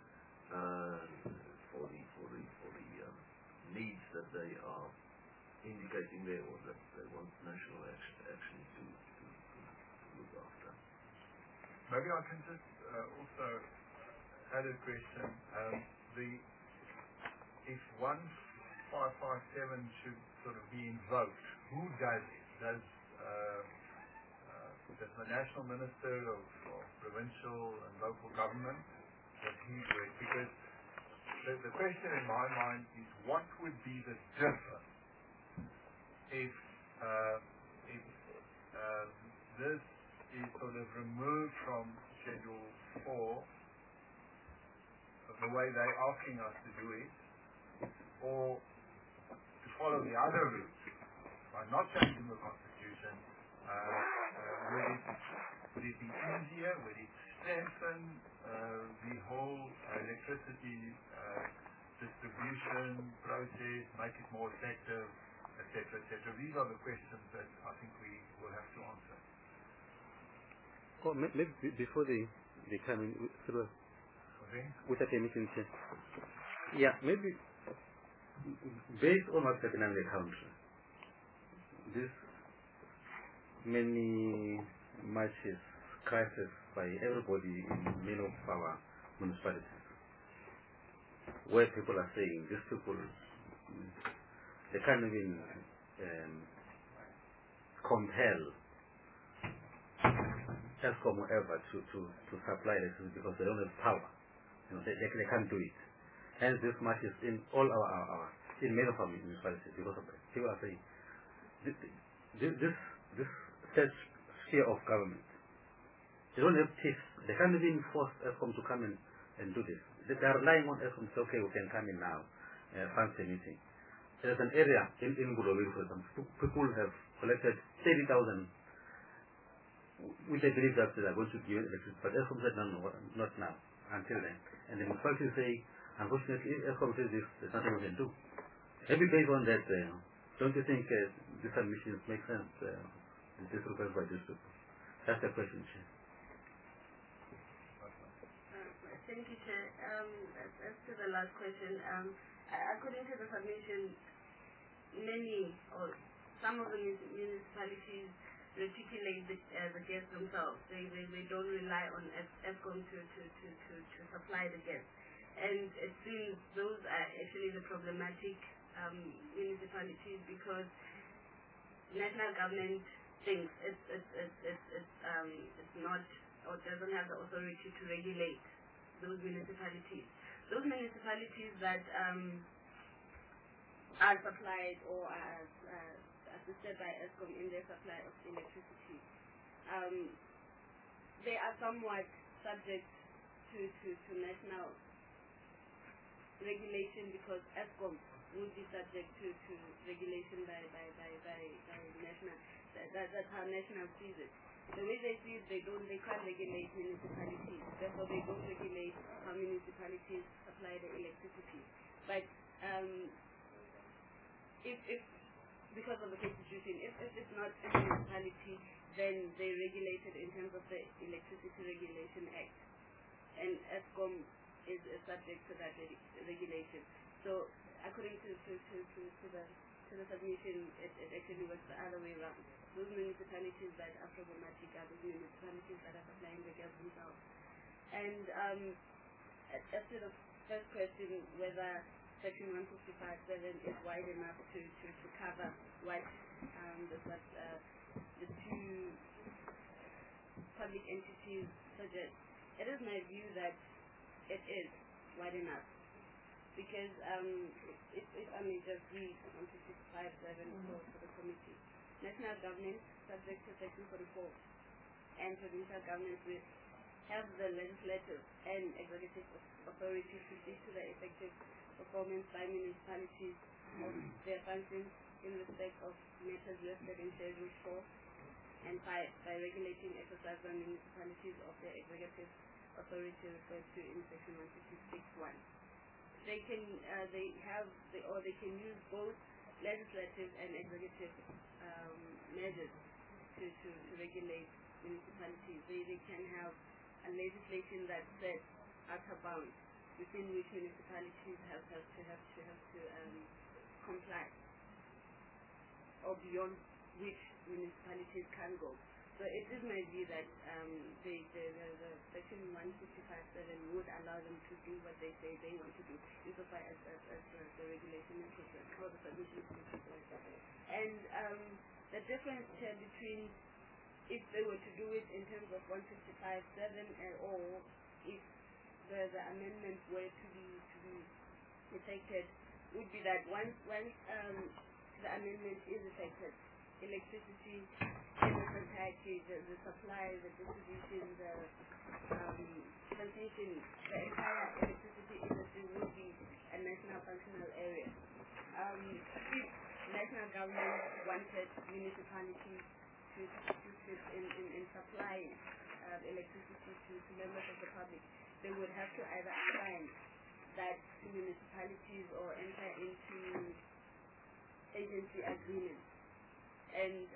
needs that they are indicating there, or that they want national action to look after? Maybe I can just also add a question. If 1557 should sort of be invoked, who does it? Does the National Minister of Provincial and Local Government, does he do it? Because the question in my mind is what would be the difference if this is sort of removed from Schedule 4, the way they're asking us to do it, or to follow the other route by not changing the Constitution. Would it be easier? Would it strengthen the whole electricity distribution process, make it more effective, etc., etc.? These are the questions that I think we will have to answer. Or maybe before they come in through with the permission. Yeah, maybe based on what's happening in the country, this many marches, crisis by everybody in many of our municipalities, where people are saying these people, they can't even compel Eskom or ever to supply electricity because they don't have power. You know, they can't do it. Hence, this much is in all our in many of our municipalities because of that. People are saying this such sphere of government, they don't have tips. They can't even force Eskom to come in and do this. They are relying on Eskom to say, okay, we can come in now, fancy meeting. There's an area in Gurobin, for example, people have collected 30,000, which I believe that they are going to give electricity, but Eskom said no, not now, until then. And the municipalities say, unfortunately, if Eskom says this, there's nothing we can do. Maybe based on that, don't you think these submissions make sense? This request by this people. That's the question, Chair. Thank you, Chair. As to the last question, according to the submission, many or some of the municipalities reticulate the gas themselves. They don't rely on Eskom to supply the gas. And it seems those are actually the problematic municipalities because national government thinks it's not or doesn't have the authority to regulate those municipalities. Those municipalities that are supplied or are assisted by Eskom in their supply of electricity, they are somewhat subject to national regulation because Eskom would be subject to regulation by national. That's how national sees it. The way they see it, they can't regulate municipalities. Therefore, they don't regulate how municipalities supply the electricity. But if because of the Constitution, if it's not a municipality, then they regulate it in terms of the Electricity Regulation Act, and Eskom is subject to that regulation. So, according to the submission, it actually works the other way around. Those municipalities that are problematic are those municipalities that are supplying the gas themselves. And as to the first question, whether Section 155.7 is wide enough to cover what the two public entities suggest, it is my view that it is wide enough. Because if I may just read 155.7 for the committee. National government, subject to Section 44, and provincial governments will have the legislative and executive authority to see to the effective performance by municipalities of their functions in respect of matters listed in Schedule 4 and 5 by regulating exercise by municipalities of their executive authority referred to in Section 156.1. They can use both legislative and executive measures to regulate municipalities. They can have a legislation that sets outer bounds within which municipalities have to comply, or beyond which municipalities can go. So it is my view that the Section 155.7 would allow them to do what they say they want to do, insofar as the regulation is concerned, or the submission is concerned. And the difference here between if they were to do it in terms of 155.7 or if the amendment were to be protected would be that once the amendment is effected, electricity in its entirety, the supply, the distribution, the transmission, the entire electricity industry would be a national functional area. If national government wanted municipalities to assist in supplying electricity to members of the public, they would have to either assign that to municipalities or enter into agency agreements. And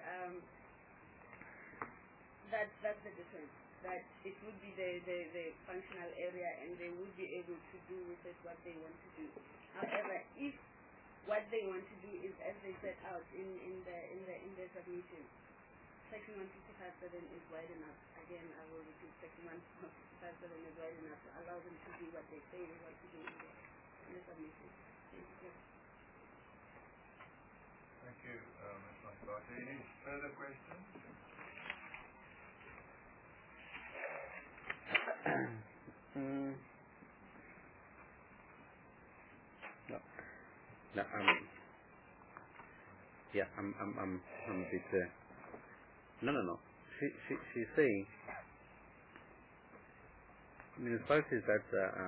that's the difference. That it would be the functional area and they would be able to do with it what they want to do. However, if what they want to do is as they set out in the submission, Section 155.7 is wide enough. Again, I will repeat, Section 155.7 is wide enough to allow them to do what they say they want to do in the submission. Thank you. Thank you, Ms. Masbate. Any further questions? No, yeah, I'm a bit. No. She's saying municipalities that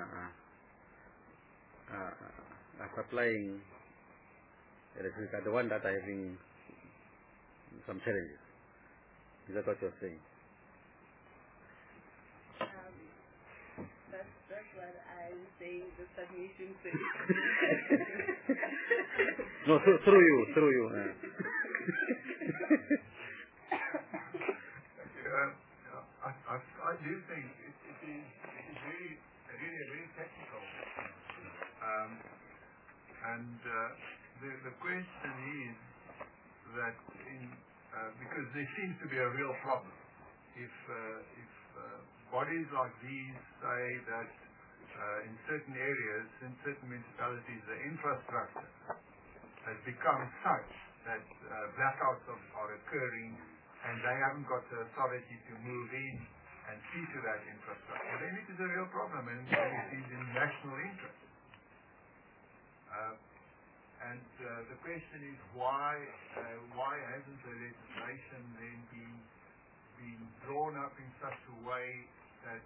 are supplying electricity are the one that are having some challenges. Is that what you're saying? That's what I'm saying. The submission says. No, through you. I do think it is really a very technical and the question is that because there seems to be a real problem if bodies like these say that in certain areas, in certain municipalities, the infrastructure has become such that blackouts are occurring and they haven't got the authority to move in and see to that infrastructure, then it is a real problem and it is in national interest. And the question is why hasn't the legislation then been drawn up in such a way that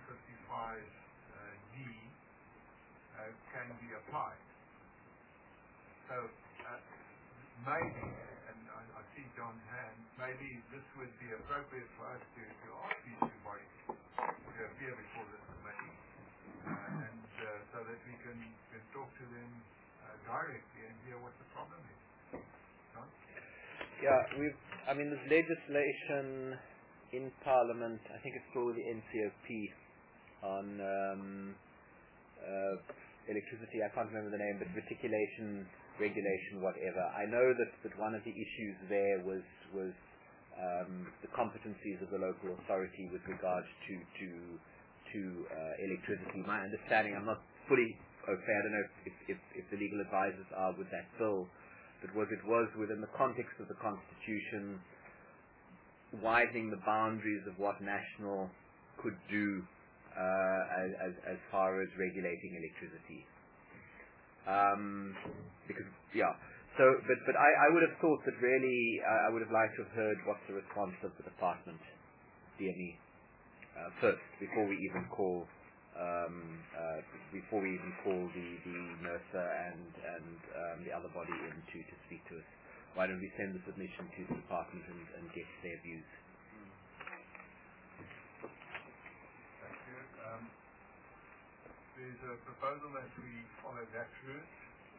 155D can be applied? So maybe, and I see John's hand, maybe this would be appropriate for us to ask these two bodies to appear before this committee, and so that we can talk to them directly and hear what the problem is. John? Yeah, this legislation in Parliament, I think it's called the NCOP, on electricity, I can't remember the name, but reticulation, regulation, whatever. I know that one of the issues there was the competencies of the local authority with regards to electricity. My understanding, I'm not fully au fait, I don't know if the legal advisors are with that bill, but it was within the context of the Constitution, widening the boundaries of what national could do as far as regulating electricity. But I would have thought that really I would have liked to have heard what's the response of the department, DME, first before we even call the NERSA and the other body in to speak to us. Why don't we send the submission to the department and get their views? Thank you. There's a proposal that we follow that route.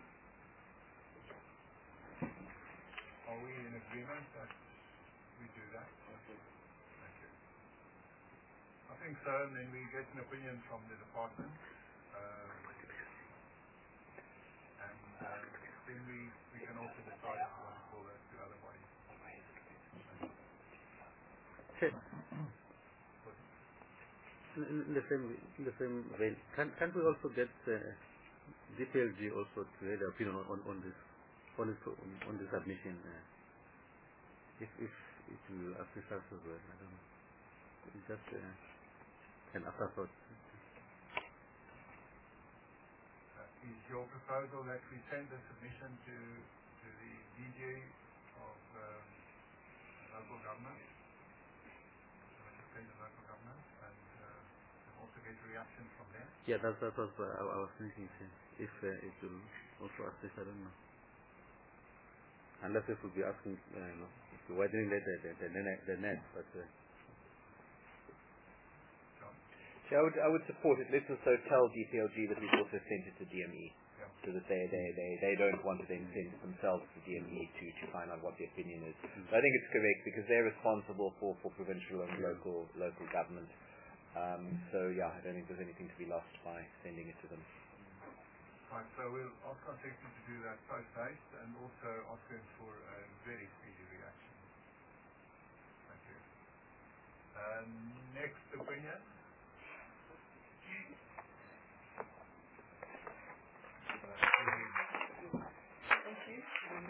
Are we in agreement that we do that? Okay. Thank you. I think so, and then we get an opinion from the department. Then we can also decide if we want to call that to other bodies. In the same vein, can't we also get DPLG also to have their opinion on this submission? If it will assist us as well, I don't know. It's just an afterthought. is your proposal that we send the submission to the DG of local government, Metropolitan Local Government, and also get reaction from them? Yeah, that was I was thinking if it will also assist, I don't know. Unless it will be asking, widening the net, but. So I would support it. Let's also tell DPLG that we've also sent it to DME, so that they don't want to then send it themselves to DME to find out what the opinion is. So I think it's correct because they're responsible for provincial and local government. So yeah, I don't think there's anything to be lost by sending it to them. Right, so we'll ask our secretary to do that post-haste and also ask them for a very speedy reaction. Thank you. Next opinion. Thank you.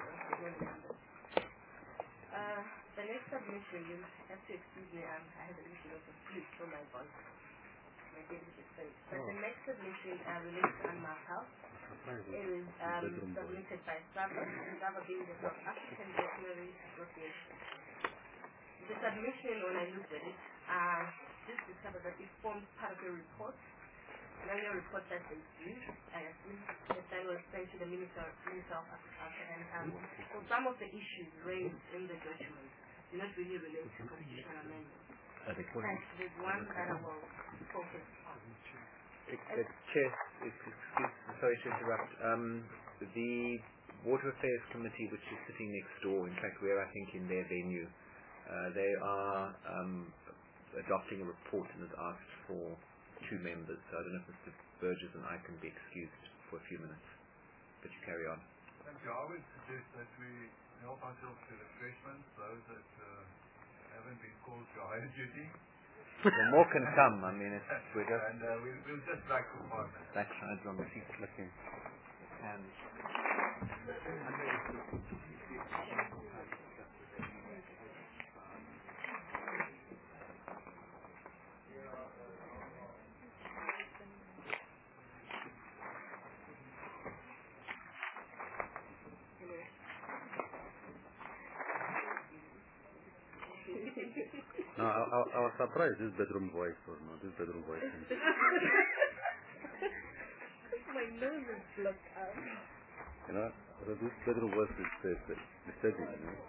The next submission, you have to excuse me, I have a little bit of a flip from my voice. My English is fake. But the next submission relates to Animal Health. It is submitted by SAVA being the South African Veterinary Association. The submission, when I looked at it, just discovered that it forms part of a report. Annual report that they do, I assume that was sent to the Minister of Agriculture, and so some of the issues raised in the document do not really relate to constitutional amendments. And there's one that I will focus on. Chair, sorry to interrupt. The Water Affairs Committee, which is sitting next door, in fact we're I think in their venue, they are adopting a report and has asked for 2 members, so I don't know if Mr. Burgess and I can be excused for a few minutes, but you carry on. Thank you. I would suggest that we help ourselves to refreshments, those that haven't been called to higher duty. Well, more can come, I mean, we're just... And we'll just break for 5 minutes. Back sides on the seat looking. And... No, I was surprised this bedroom voice or not. This bedroom voice. My nose is blocked out. You know, this bedroom voice is disturbing, you know.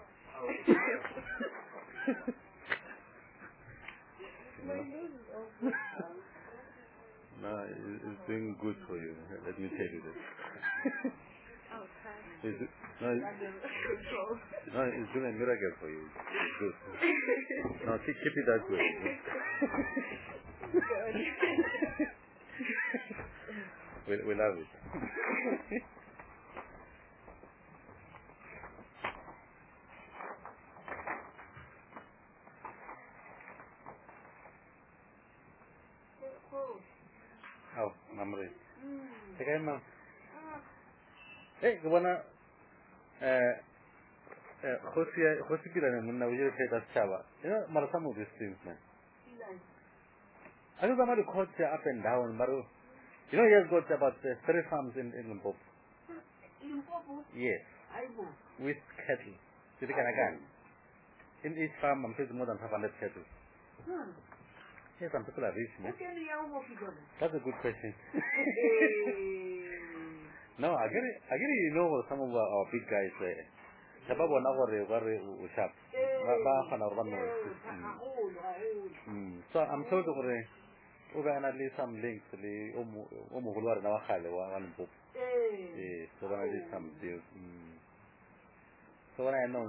My nose is all blocked out. No, it's doing good for you. Let me tell you this. Oh, thanks. No, it's doing a miracle for you. It's good. No, keep it that way. We love it. Oh, Mamre. Okay, Mom. Hey, ke bona Khosi Pirana Munna we just said Chava. You know, mara some of these things, man. I don't know how to coach up and down, Maru. You know, he has got about 3 farms in Limpopo. Limpopo? Yes. With cattle. In each farm, I'm sure more than 500 cattle. Yes, some people are rich, man. That's a good question. No, I get it, you know, some of our big guys there. Shabab wa nagore ushap. Ba khana urban no. So I'm told gore uga na li some links li omo golware na wakhale wa Limpopo. So when I did some deals. So when I know.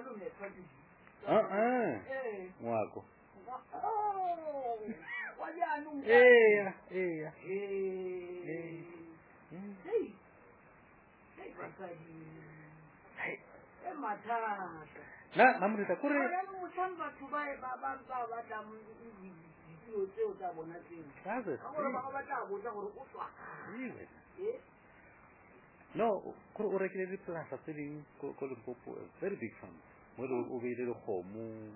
Wako. Na mamri takure. No, kuro rekile plaza selling Limpopo, very big farm. Well, over the home,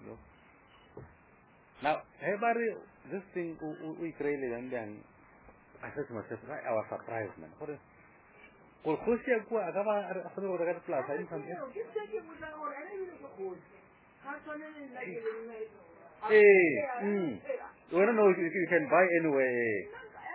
now, everybody, this thing we created and then I said to myself, I was surprised, man. What is Kolkhosia ko aga ba a se go reka plus I didn't you don't know if you can buy anywhere.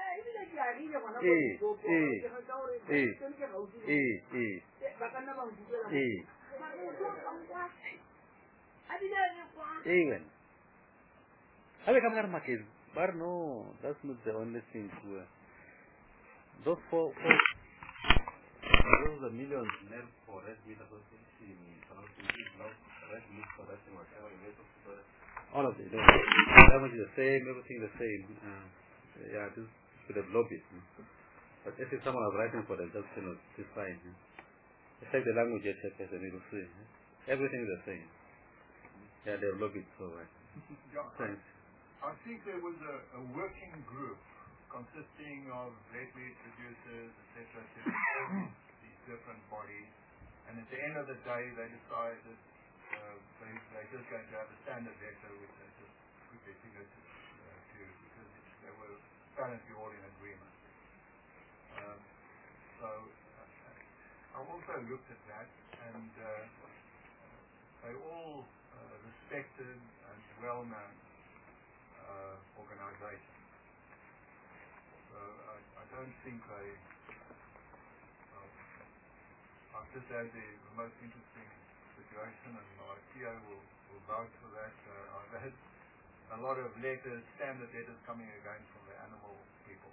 Even. I will come market, but no, that's not the only thing. Those four those are millions left for red meat association, red meat for whatever all of it. Everything is the same, everything the same. Yeah, this could have lobbied. But if someone was writing for them, that's fine. It's like the language etc. Everything is the same. Yeah, they have lobbied so right. Thanks. I think there was a working group consisting of red meat producers, etc., these different bodies, and at the end of the day they decided they're just going to have a standard letter which they just put their signatures to, because they were apparently all in agreement. So I also looked at that, and they all respected and well-known organizations. So I don't think I've just had the most interesting situation, and my PO will vouch for that. I've had a lot of letters, standard letters coming again from the animal people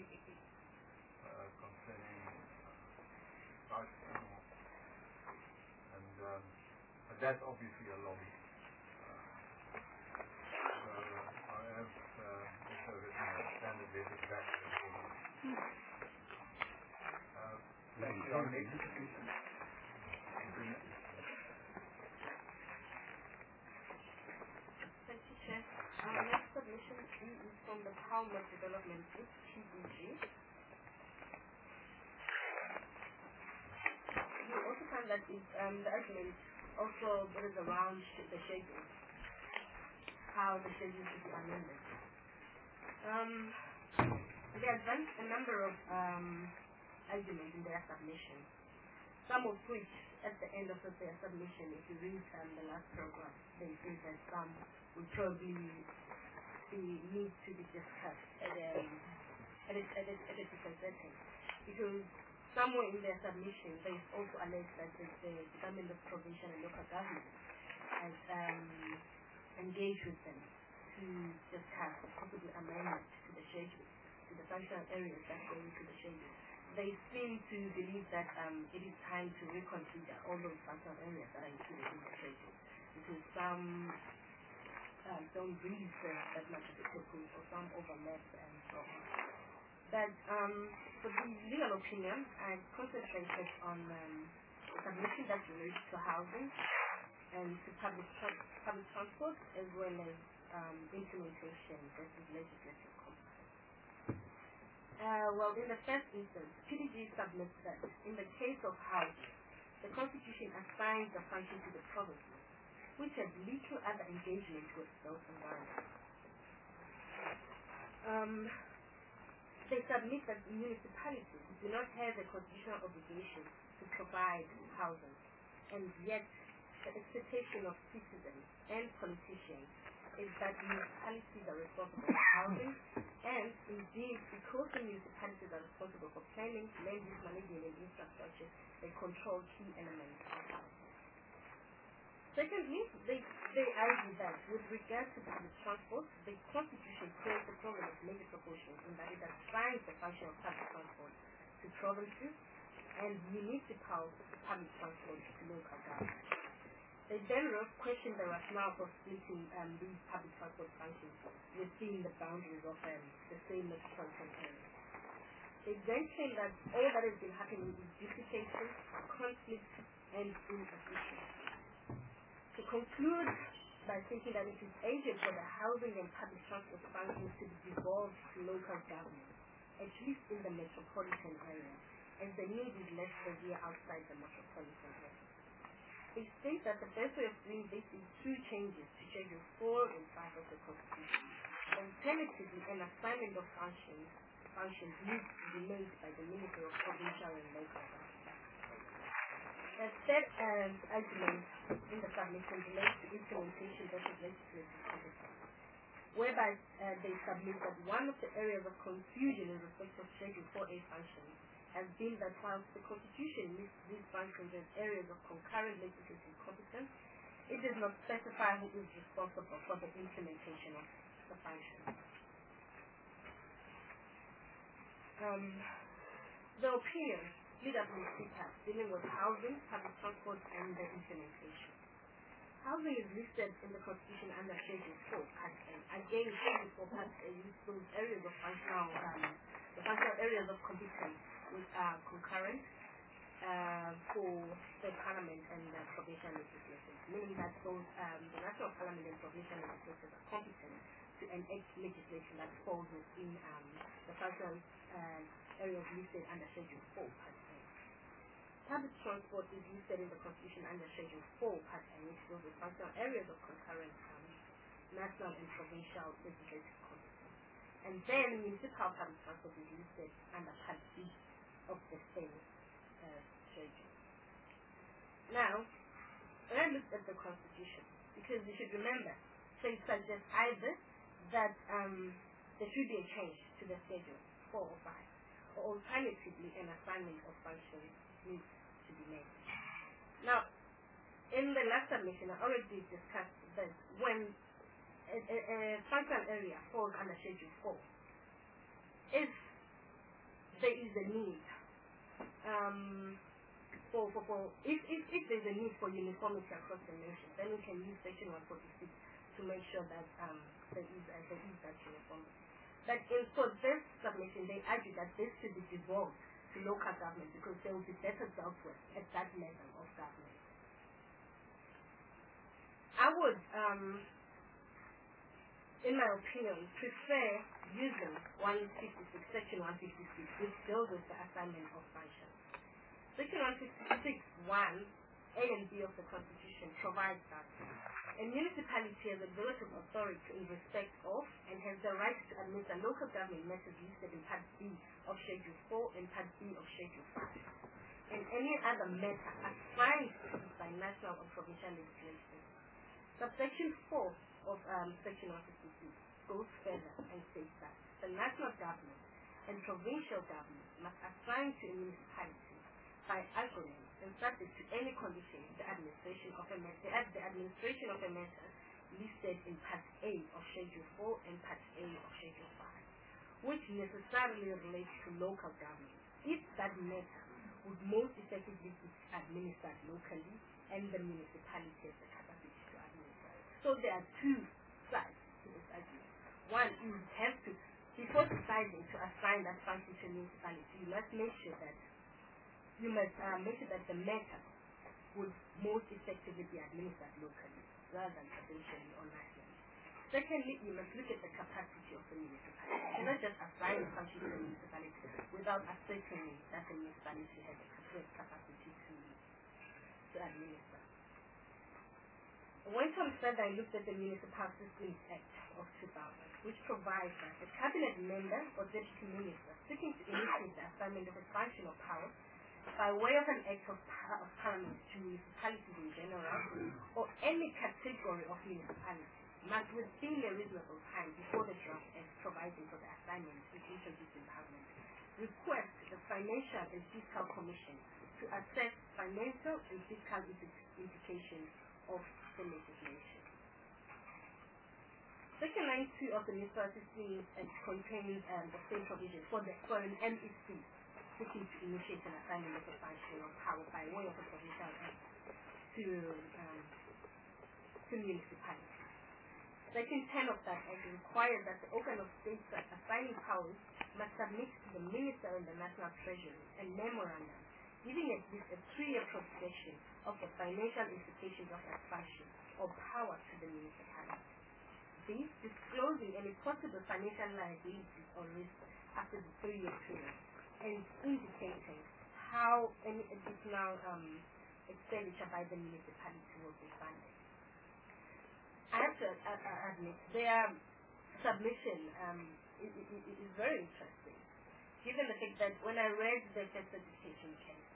concerning rights of animals. And but that's obviously a lobby. So I have also written a standard letter back. Actually, our next institution. Thank you, Chair. Our next submission is from the Palmer Development Group, PDG. You also find that the argument also goes around the schedule, how the schedule should be amended. They advanced a number of arguments in their submission, some of which at the end of their submission, if you read the last paragraph, they say that some will probably need to be discussed at a different setting. Because somewhere in their submission, they also allege that the Department of Provincial and Local Government has engaged with them to discuss possible amendments to the schedule, to the functional areas that go into the schedule. They seem to believe that it is time to reconsider all those functional areas that are included in the schedule, because some don't really serve that much of a purpose, or some overlap and so on. But for the legal opinion, I concentrated on submission that relates to housing and to public transport, as well as implementation versus legislative competence. Well, in the first instance, PDG submits that in the case of housing, the Constitution assigns the function to the provinces, which have little other engagement with those environments. They submit that municipalities do not have a constitutional obligation to provide housing, and yet the expectation of citizens and politicians is that municipalities are responsible for housing, and indeed, because the municipalities are responsible for planning, land use management, and infrastructure, they control key elements of housing. Secondly, they argue that with regard to public transport, the Constitution creates a problem of major proportions in that it assigns the function of public transport to provinces and municipal public transport to local governments. They then question the rationale for splitting these public transport functions within the boundaries of the same metropolitan area. They then claim that all that has been happening is duplication, conflict, and inefficiency. To conclude by thinking that it is urgent for the housing and public transport functions to be devolved to local government, at least in the metropolitan area, as the need is less severe outside the metropolitan area. They state that the best way of doing this is through changes to Schedule 4 and 5 of the Constitution. Alternatively, an assignment of functions functions needs to be made by the Minister of Provincial and Local Government. The third argument in the submission relates to implementation versus legislative competence, whereby they submit that one of the areas of confusion in respect of Schedule 4A functions has been that whilst the Constitution lists these functions as areas of concurrent legislative competence, it does not specify who is responsible for the implementation of the functions. The opinion PwC has dealing with housing, public transport, and the implementation. Housing is listed in the Constitution under Schedule 4, Part A. Again, Schedule 4, Part A lists those areas of the functional areas of competence which are concurrent for the Parliament and the provincial legislatures, meaning that those the National Parliament and provincial legislatures are competent to enact legislation that falls within the functional areas listed under Schedule 4, Part A. Public transport is listed in the Constitution under Schedule 4, Part A, which deals with functional areas of concurrent national and provincial legislative competence. And then municipal public transport is listed under Part B of the same schedule. Now, when I looked at the Constitution, because you should remember, so it suggests either that there should be a change to the schedule 4 or 5, or alternatively an assignment of functions needs to be made. Now, in the last submission, I already discussed that when a functional area falls under Schedule 4, if there is a need if there's a need for uniformity across the nation, then we can use Section 146 to make sure that there is that uniformity. But for this submission, they argue that this should be devolved to local government because they will be better dealt with at that level of government. I would, in my opinion, prefer using 156, Section 156, which deals with the assignment of functions. Section 156, 1, A and B of the Constitution provides that a municipality has a relative authority in respect of and has the right to administer local government matters listed in Part B of Schedule 4 and Part B of Schedule 5, and any other matter assigned to it by national or provincial legislation. Subsection 4 of Section 156 goes further and says that the national government and provincial government must assign to a municipality by agreement and subject to any condition the administration of a matter listed in Part A of Schedule 4 and Part A of Schedule 5, which necessarily relates to local government, if that matter would most effectively be administered locally and the municipality has the capacity to administer it. So there are two sides to this argument. One, you have to, before deciding to assign that function to a municipality, you must make sure that the matter would most effectively be administered locally rather than provincially or nationally. Secondly, you must look at the capacity of the municipality. You cannot just assign a function to the municipality without ascertaining that the municipality has the capacity to administer. Went on further, I looked at the Municipal Systems Act of 2000, which provides that the cabinet member or deputy minister seeking to initiate the assignment of a function or power by way of an act of Parliament to municipalities in general, or any category of municipalities, must within a reasonable time before the draft act providing for the assignment is introduced in Parliament, request the Financial and Fiscal Commission to assess financial and fiscal implications of the legislation. Section 9.2 of the Municipal Systems Act contains the same provision for an MEC seeking to initiate an assignment of a function or power by way of a provincial act to municipalities. Section 10 of that act requires that the organ of state assigning powers must submit to the Minister and the National Treasury a memorandum giving at least a 3-year projection of the financial implications of that function or power to the municipality. This disclosing any possible financial liabilities or risks after the 3-year period, and indicating how any additional expenditure by the municipality will be funded. I have to admit, their submission is very interesting. given the fact that when I read the first certification case,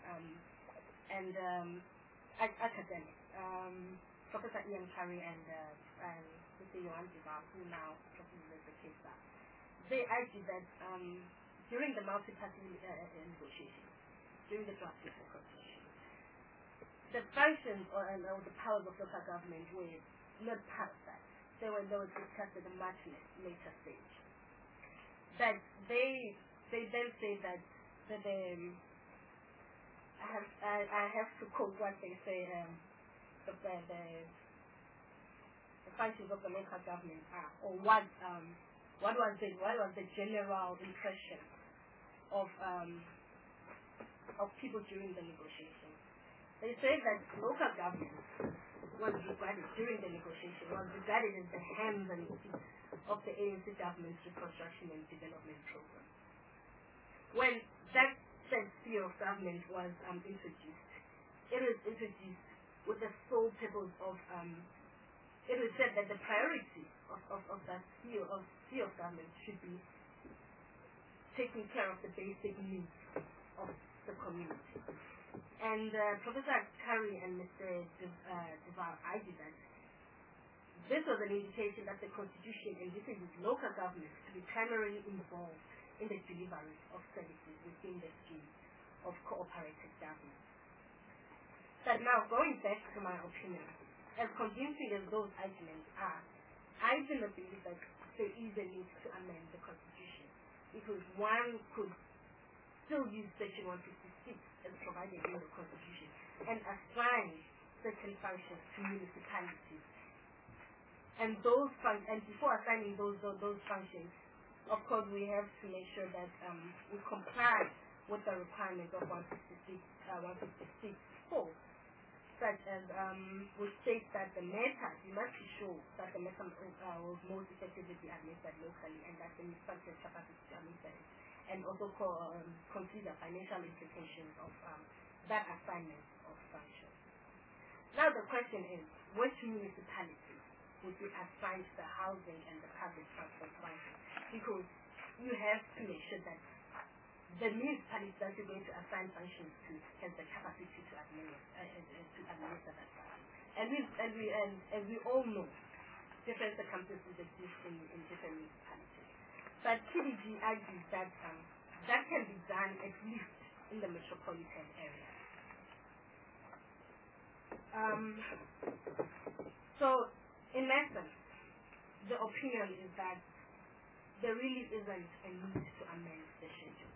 academics, Professor Ian Curry and Mr. Johan Duval, who now represents the case bar, they argue that during the multi-party negotiations, during the drafting of the constitution, the functions or the powers of local government were not part of that. They were discussed at a much later stage. That they then say that I have to quote what they say the functions of the local government are, or what was the general impression of people during the negotiation. They say that local government was regarded during the negotiation as the hands and feet of the ANC government's reconstruction and development program. When that sphere of government was introduced, it was introduced with the sole purpose of it was said that the priority of that sphere of government should be taking care of the basic needs of the community. And Professor Curry and Mr. Duval argued that this was an indication that the Constitution envisages local governments to be primarily involved in the delivery of services within the scheme of cooperative government. But now, going back to my opinion, as convincing as those arguments are, I do not believe that there is a need to amend the Constitution, because one could still use Section 156 as provided in the Constitution and assign certain functions to municipalities. And before assigning those functions, of course, we have to make sure that we comply with the requirements of 156.4, such as which states that the matter, you must be sure that the matter will most effectively be administered locally, and that the municipality capacity to administer it, and also consider financial implications of that assignment of functions. Now the question is, which municipality would be assigned the housing and the public transport functions? Because you have to make sure that the municipality that you're going to assign functions to has the capacity to administer that function. And we all know different circumstances exist in different municipalities. But TDG argues that that can be done at least in the metropolitan area. So, in essence, the opinion is that there really isn't a need to amend the schedule.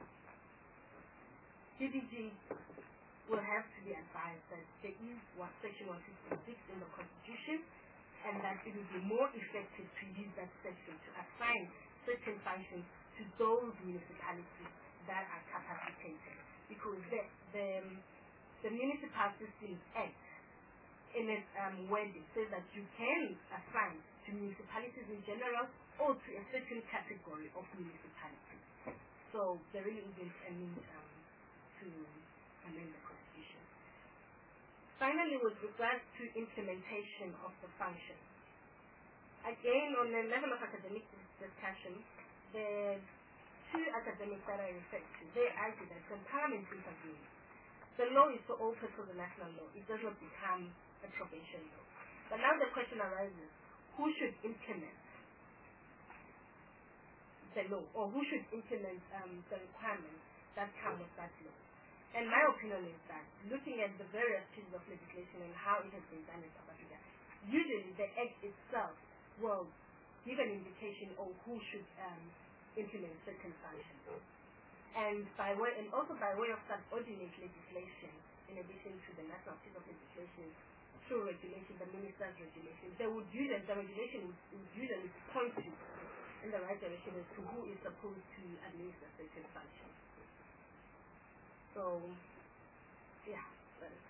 TDG will have to be advised that there is Section 156 in the Constitution, and that it will be more effective to use that section to assign certain functions to those municipalities that are capacitated, because the Municipal Systems Act, in its wording, says that you can assign to municipalities in general or to a certain category of municipalities. So there really isn't a need to amend the Constitution. Finally, with regards to implementation of the function, again, on the level of academic discussion, the two academics that I referred to, they argue that when Parliament intervenes, the law is so open to the national law, it does not become a probation law. But now the question arises, who should implement the law, or who should implement the requirements that come with that law? And my opinion is that, looking at the various pieces of legislation and how it has been done in South Africa, usually the Act itself will give an indication of who should implement certain functions. And also by way of subordinate legislation, in addition to the national piece of legislation, through regulation, the minister's regulation, the regulation would usually point you in the right direction as to who is supposed to administer certain functions. So, yeah, that is.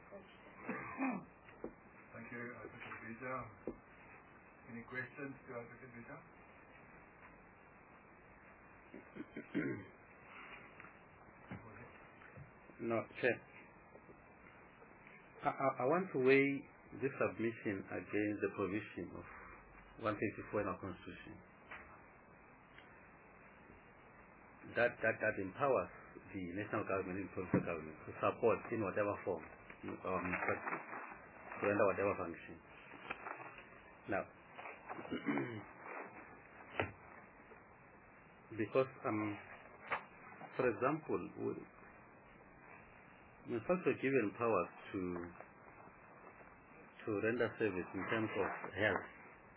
Thank you, Advocate Bija. Any questions to Advocate Bija? No, Chair. I want to weigh this submission against the provision of 124 in our Constitution. that empowers the national government and provincial government to support in whatever form our municipalities to render whatever function. Now, because for example, municipalities are given powers to render service in terms of health,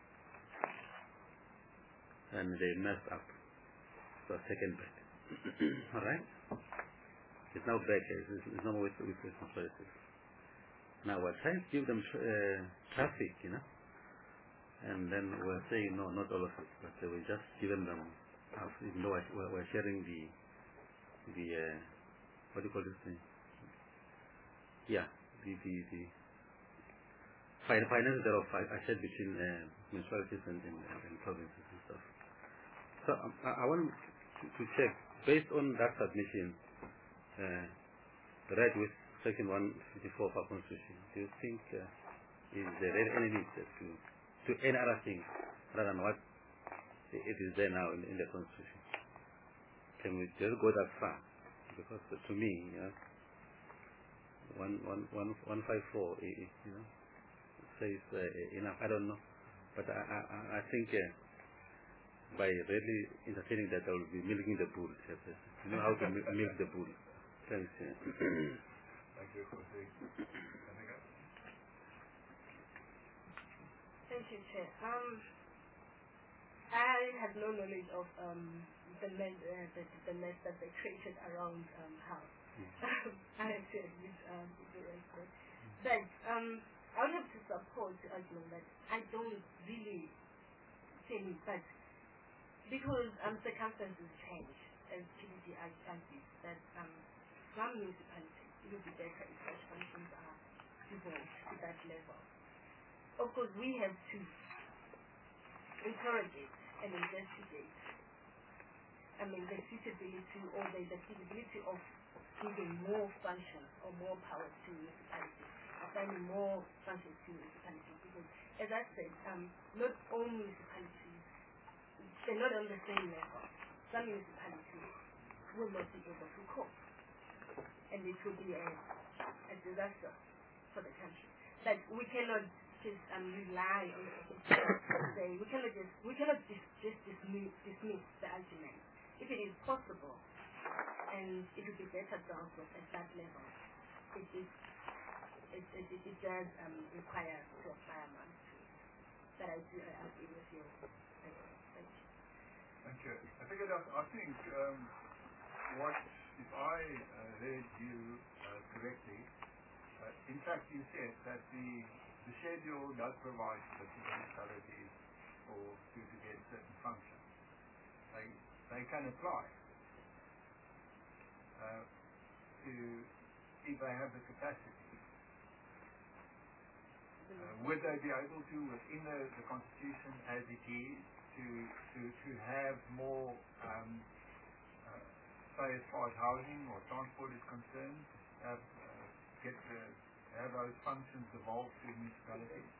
and they messed up. So second back. Alright? It's now back. It's no more with responsibilities. Now we're trying to give them traffic, and then we're saying no, not all of it, but we're just giving them half, even though we're sharing the what do you call this thing? Yeah, the finances thereof are shared between municipalities and provinces and stuff. So I want to check, based on that submission, read with Section 154 of our Constitution, do you think is there any need to any other thing rather than what it is there now in the Constitution? Can we just go that far? Because to me, 154, says enough. I don't know, but I think by really entertaining that, I will be milking the bull. You know how to milk the bull. Thanks. Thank you, Jose. Thank you, Chair. I have no knowledge of the mess that they created around house. I have to admit the rest. But I would have to support the argument that I don't really think that because circumstances change, as PDG argues, that some municipalities, it would be better if such functions are devolved to that level. Of course, we have to interrogate and investigate. The suitability or the feasibility of giving more functions or more power to municipalities, assigning more functions to municipalities. Because, as I said, not all municipalities, they're not on the same level. Some municipalities will not be able to cope, and it will be a disaster for the country. But we cannot just rely on say we cannot just dismiss the argument. If it is possible, and it would be better done at that level, it does require to apply a month. That I agree with you. Thank you. Thank you. I think what, if I heard you correctly, in fact you said that the schedule does provide for municipalities to get certain functions. They can apply if they have the capacity. Would they be able to, within the Constitution as it is, to have more, say as far as housing or transport is concerned, have those functions devolved to municipalities?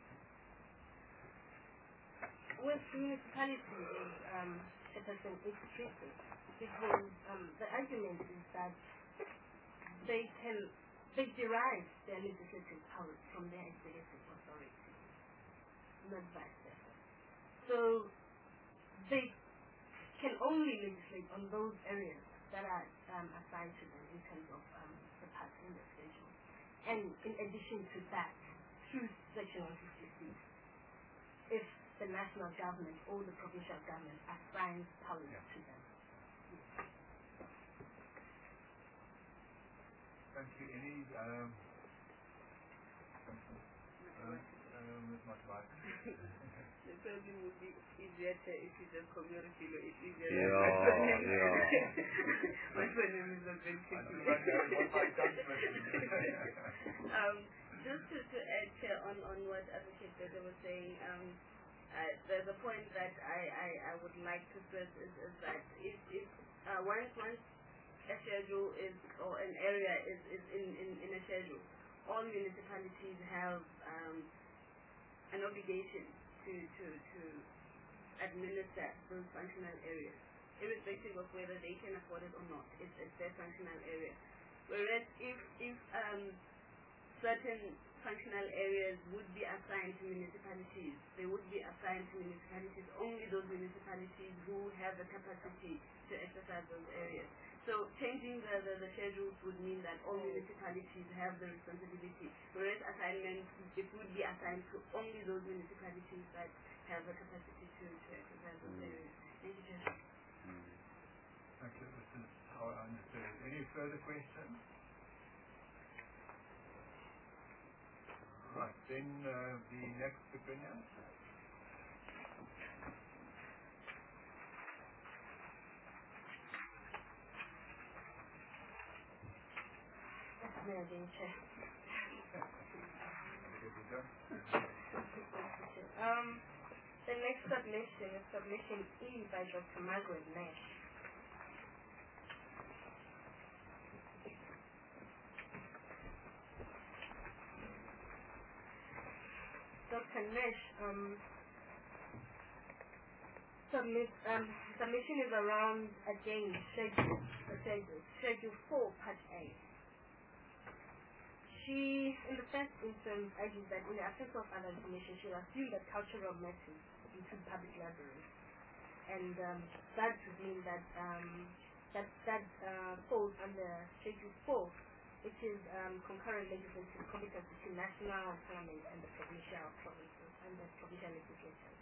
With municipalities, it has been tricky because the argument is that they derive their legislative powers from their executive authority, not vice versa. So they can only legislate on those areas that are assigned to them in terms of the parts in the schedule. And in addition to that, through Section 156, if the national government or the provincial government assigns powers to them. Thank you. Any The person would be easier if you just community law. It's easier. Just to add on what Advocate Beda was saying, there's a point that I would like to stress is that if once a schedule is or an area is in a schedule, all municipalities have an obligation to administer those functional areas. irrespective of whether they can afford it or not. It's their functional area. Whereas if certain functional areas would be assigned to municipalities, they would be assigned to municipalities, only those municipalities who have the capacity to exercise those areas. So changing the schedules would mean that all municipalities have the responsibility, whereas assignment, it would be assigned to only those municipalities that have the capacity to exercise those areas. Thank you, Chair. Okay, this is how I understand. Any further questions? Right, then the next opinion. Chair. The next submission is submission E by Dr. Margaret Nash. Dr. Nash submission is around, again, Schedule 4, Part A. She, in the first instance, argues that in the absence of other information, she will assume that cultural matters into public libraries. And that would mean that falls under Schedule 4, which is concurrent legislative competence between national parliament and the provincial provinces and the provincial legislatures.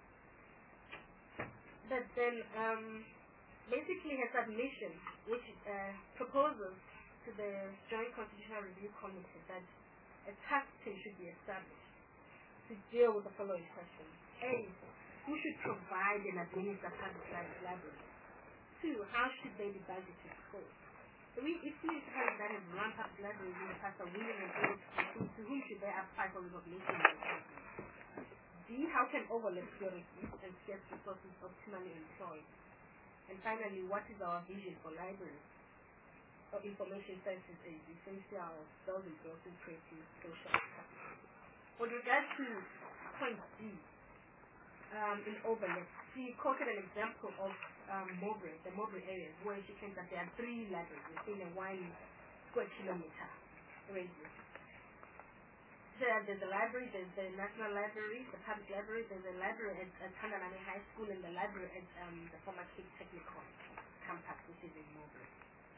But then, basically her submission, which proposes to the Joint Constitutional Review Committee that a task team should be established to deal with the following questions. A, who should provide and administer public libraries? 2, how should they be budgeted for? So if municipalities that have run public libraries in the past are willing and able to whom should they apply for recognition? D, how can overlap be reduced and scarce resources optimally employed? And finally, what is our vision for libraries? Information services is essential, those resources creating social capital. With regard to point D, in overlap, she quoted an example of Mowbray, the Mowbray area, where she claims that there are 3 libraries within a 1 square kilometer radius. There's a library, there's the National Library, the public library, there's a library at Kandalani High School, and the library at the former Cape Technical campus, which is in Mowbray.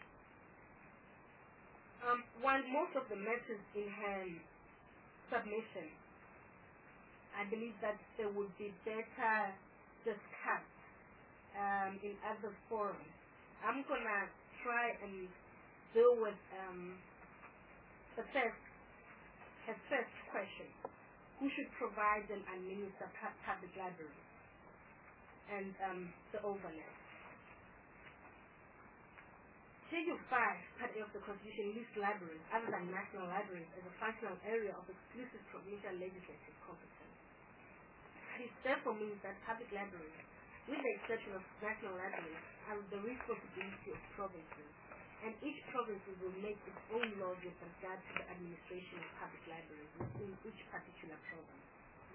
While most of the matters in her submission, I believe that they would be better discussed in other forums. I'm going to try and deal with her first question. Who should provide and administer public libraries? And the overlap. Schedule 5, Part A of the Constitution, lists libraries other than national libraries as a functional area of exclusive provincial legislative competence. This therefore means that public libraries, with the exception of national libraries, are the responsibility of provinces, and each province will make its own laws with regard to the administration of public libraries within each particular province.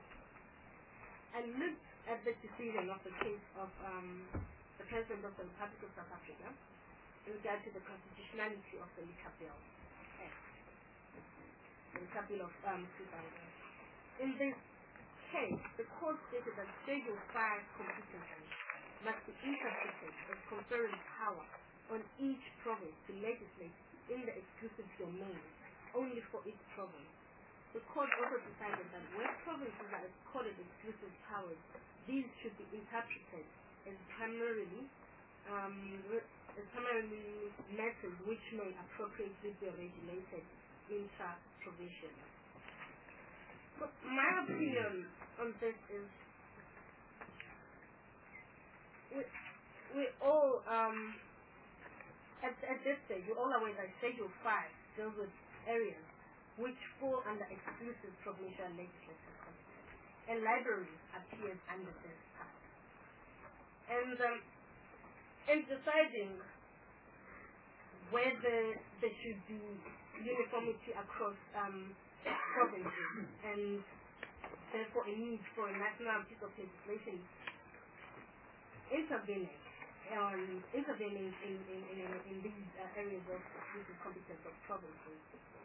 I looked at the decision of the case of the President of the Republic of South Africa in regard to the constitutionality of the Liquor Bill Act, the Liquor Bill of 2000. In this case, the court stated that Schedule 5 competences must be interpreted as conferring power on each province to legislate in the exclusive domain only for each province. The court also decided that where provinces are accorded exclusive powers, these should be interpreted as primarily matters which may appropriately be regulated intra-provincially. My opinion on this is we all at this stage we're all aware that Schedule 5 deals with areas which fall under exclusive provincial legislative competence, and libraries appears under this part. And in deciding whether there should be uniformity across provinces and therefore a need for a national piece of legislation intervening on intervening in these areas of exclusive competence of provinces.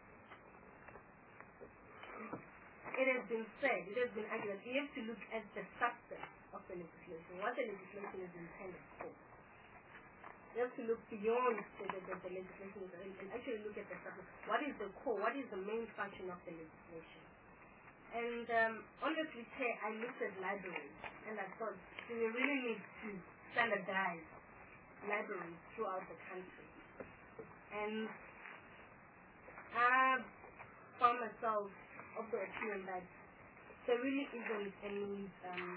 It has been said, it has been argued that we have to look at the substance of the legislation, what the legislation is intended for. We have to look beyond the legislation and actually look at the substance. What is the core, what is the main function of the legislation? And honestly, I looked at libraries and I thought, do we really need to standardize libraries throughout the country? And I found myself of the opinion that there really isn't a need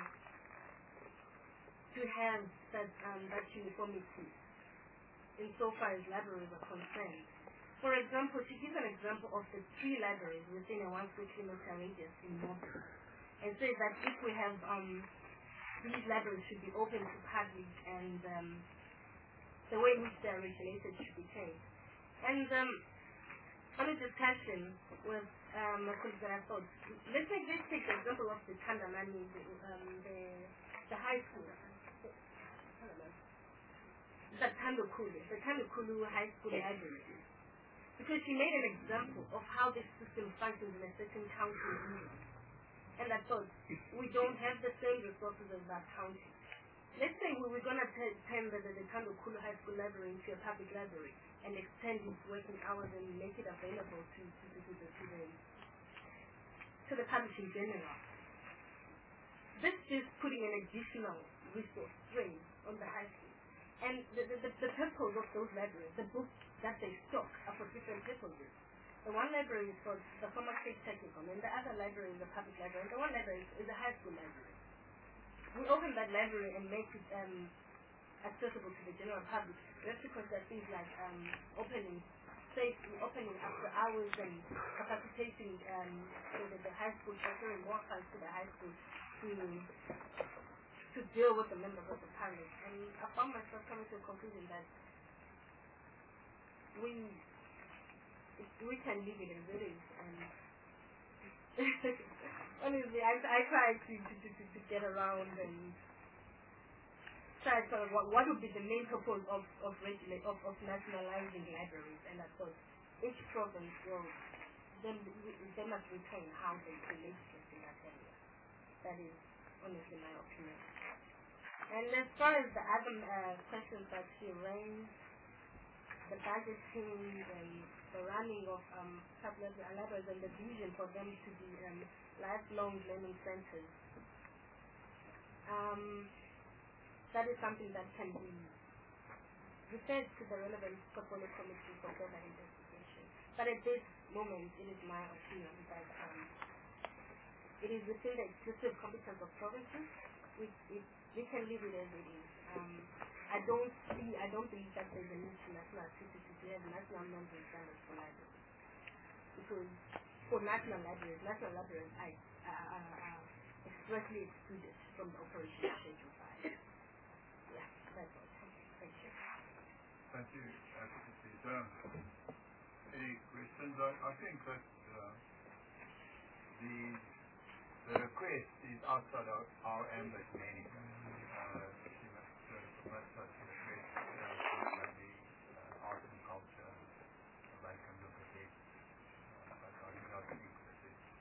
to have that uniformity insofar as libraries are concerned. For example, to give an example of the 3 libraries within a 1 square kilometer radius in Northern, and say that if we have these libraries should be open to public and the way in which they are regulated should be changed. And on a discussion with my colleagues that I thought, let's take the example of the Tandamani, the high school, the Tandukulu High School Library. Because she made an example of how this system functions in a certain county in England. And I thought, we don't have the same resources as that county. Let's say we were going to turn the Tandukulu High School Library into a public library and extend its working hours and make it available to the public in general. This is putting an additional resource strain on the high school. And the purpose of those libraries, the books that they stock are for different purposes. The one library is for the former state technical, and the other library is a public library, and the one library is a high school library. We open that library and make it accessible to the general public. That's because there are things like opening after hours and capacitating the high school, offering more funds to the high school to deal with the members of the public. And I found myself coming to a conclusion that we can leave it as it is. And honestly, I tried to get around and try to sort of what would be the main purpose of nationalizing libraries. And I thought each province they must retain how they legislate in that area. That is honestly my opinion. And as far as the other questions that she raised, the budgeting and the running of public libraries and the vision for them to be lifelong learning centers, that is something that can be referred to the relevant portfolio committee for further investigation. But at this moment, it is my opinion that it is within the exclusive competence of provinces. We can leave it as it is. I don't believe that there's a need to national activities to have national norms and standards for libraries. Because for national libraries are expressly excluded from the operation schedule 5. Yeah, that's all. Thank you. Thank you, Advocate. Any questions? I think that the request is outside our ambit in any case. She must submit such a request to the art and culture, so they can look at it. But I do not think that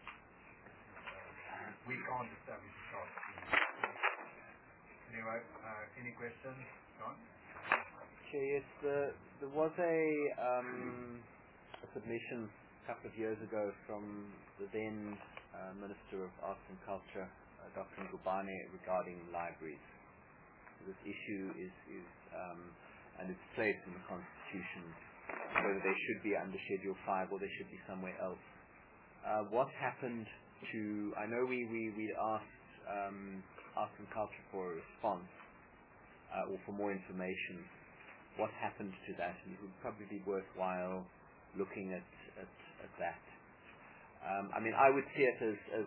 we can't establish a short. Anyway, any questions, John? Yes, there was a submission a couple of years ago from the then Minister of Arts and Culture, Dr. Ngubane, regarding libraries. This issue is and its place in the Constitution, whether they should be under Schedule 5 or they should be somewhere else. What happened to, I know we asked Arts and Culture for a response or for more information. What happened to that? And it would probably be worthwhile looking at that. I would see it as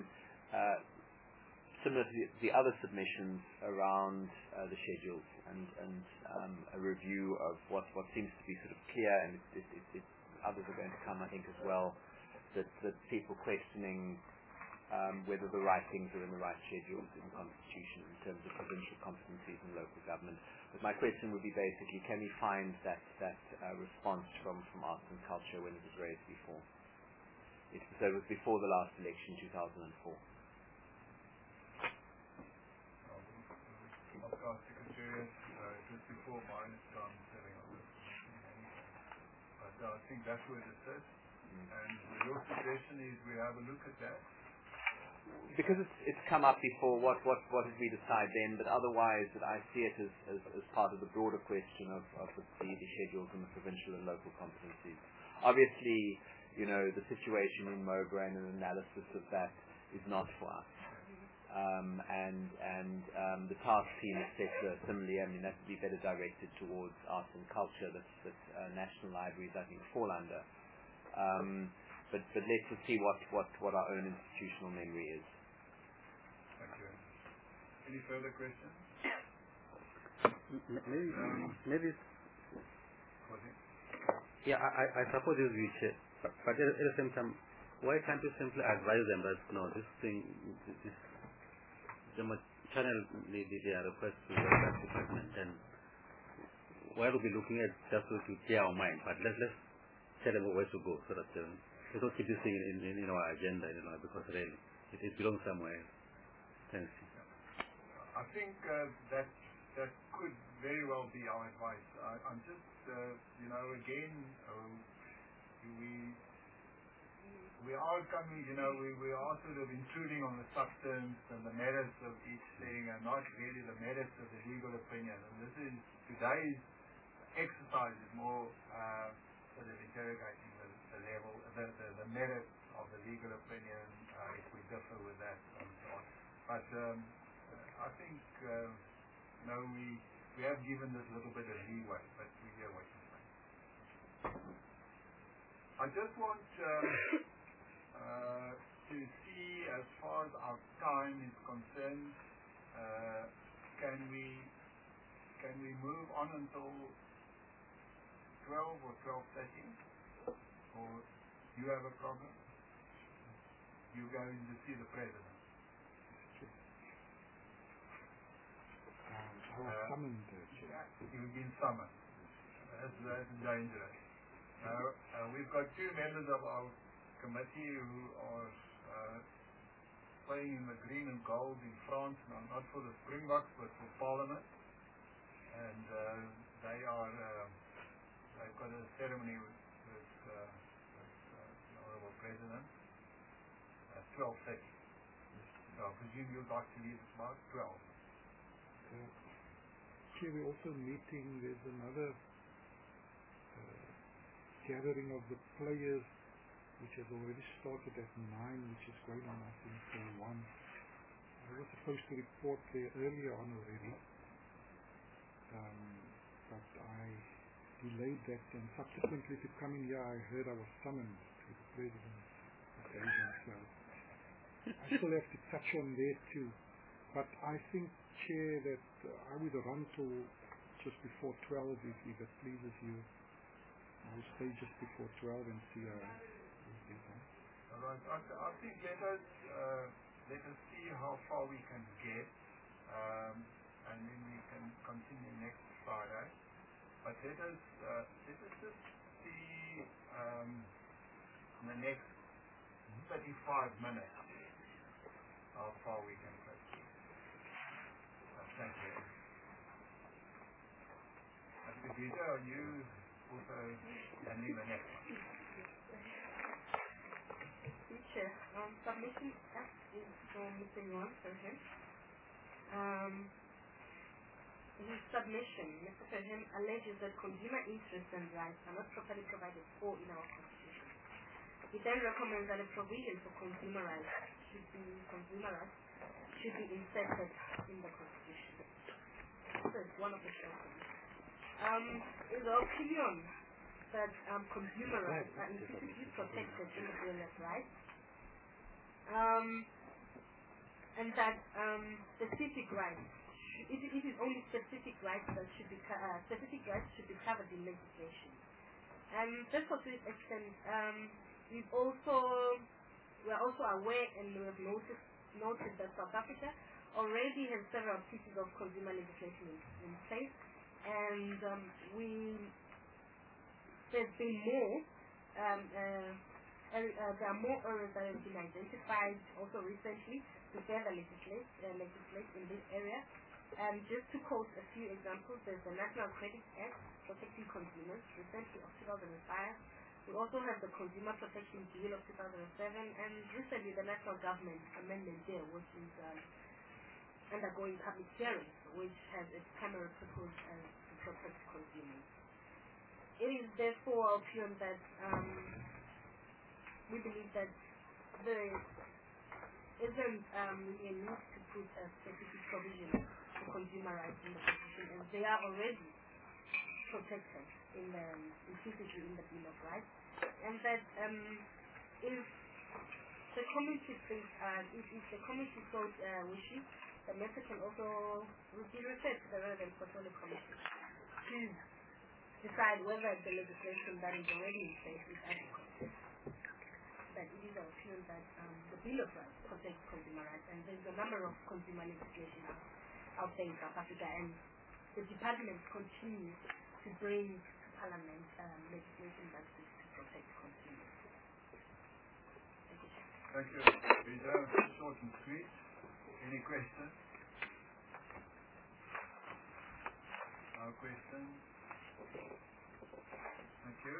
similar to the other submissions around the schedules and a review of what seems to be sort of clear, and others are going to come, I think, as well, that people questioning whether the right things are in the right schedules in the Constitution in terms of provincial competencies and local government. But my question would be basically, can we find that response from arts and culture when it was raised before? So it was before the last election, 2004. Podcast Secretariat, just before mine time setting up this. But I think that's where it sits. And your suggestion is we have a look at that. Because it's come up before, what did we decide then? But otherwise, I see it as part of the broader question of the schedules and the provincial and local competencies. Obviously, the situation in Mowbray and an analysis of that is not for us. And the task team, etc. Similarly, that would be better directed towards arts and culture that national libraries, I think, fall under. But let's just see what our own institutional memory is. Thank you. Any further questions? Maybe. Yeah, I suppose you will share. But at the same time, why can't you simply advise them that this thing, they must channel their request to the tax department, and while we'll be looking at just to clear our mind, but let's tell them where to go so that we don't keep this thing in our agenda, because really it belongs somewhere. Thanks. I think that could very well be our advice. I'm just, again, we are coming, we are sort of intruding on the substance and the merits of each thing, and not really the merits of the legal opinion. And this is today's exercise is more sort of interrogating the level, the merit of the legal opinion, if we differ with that and so on. But I think we have given this a little bit of leeway, but we hear what you say. I just want to see, as far as our time is concerned, can we move on until 12 or 12:30? Or do you have a problem? You going to see the president? I was summoned, Chair. You've been summoned. That's dangerous. We've got two members of our committee who are playing in the green and gold in France, not for the Springboks, but for Parliament. And they've got a ceremony with the Honourable President at 12:30. So I presume you'd like to leave at about 12. Chair, we're also meeting, there's another gathering of the players which has already started at 9, which is going on, I think, till 1. I was supposed to report there earlier on already, but I delayed that, and subsequently to coming here I heard I was summoned to the President's occasion, so I still have to touch on there too. But I think, Chair, that I would run to just before 12 if it pleases you. I'll stay just before 12 and see how it is. All right. I think let us see how far we can get, and then we can continue next Friday. But let us just see in the next 35 minutes how far we can proceed. Thank you. Vita, are you also handling the next one? Teacher, submission is from Mr. Yuan Ferhem. His submission, Mr. Ferhem alleges that consumer interests and rights are not properly provided for in our Constitution. He then recommends that a provision for consumer rights should be inserted in the Constitution. So it's one of the questions. Is the opinion that consumer rights are implicitly protected in the Bill of Rights, and that specific rights, it is only specific rights that should be covered in legislation. And therefore, to this extent, we've also we are also aware and we have noted that South Africa already has several pieces of consumer legislation in place, and there's been more. There are more areas that have been identified also recently to further legislate in this area. Just to quote a few examples, there's the National Credit Act protecting consumers, recently of 2005. We also have the Consumer Protection Bill of 2007, and recently the National Government Amendment Bill, which is undergoing public hearing, which has its primary purpose to protect consumers. It is therefore our opinion that we believe that there isn't a need to put a specific provision for consumer rights in the Constitution, and they are already protected implicitly in the Bill of Rights, and that if the committee thinks, if the committee so wishes, the matter can also be referred to the relevant portfolio committee to decide whether the legislation that is already in place is adequate. That it is our opinion that the Bill of Rights protects consumer rights, and there's a number of consumer legislation out there in South Africa, and the department continues to bring to Parliament legislation that seeks to protect consumers. Thank you, Chair. Thank you, Rita. Short and sweet. Any questions? No questions? Thank you.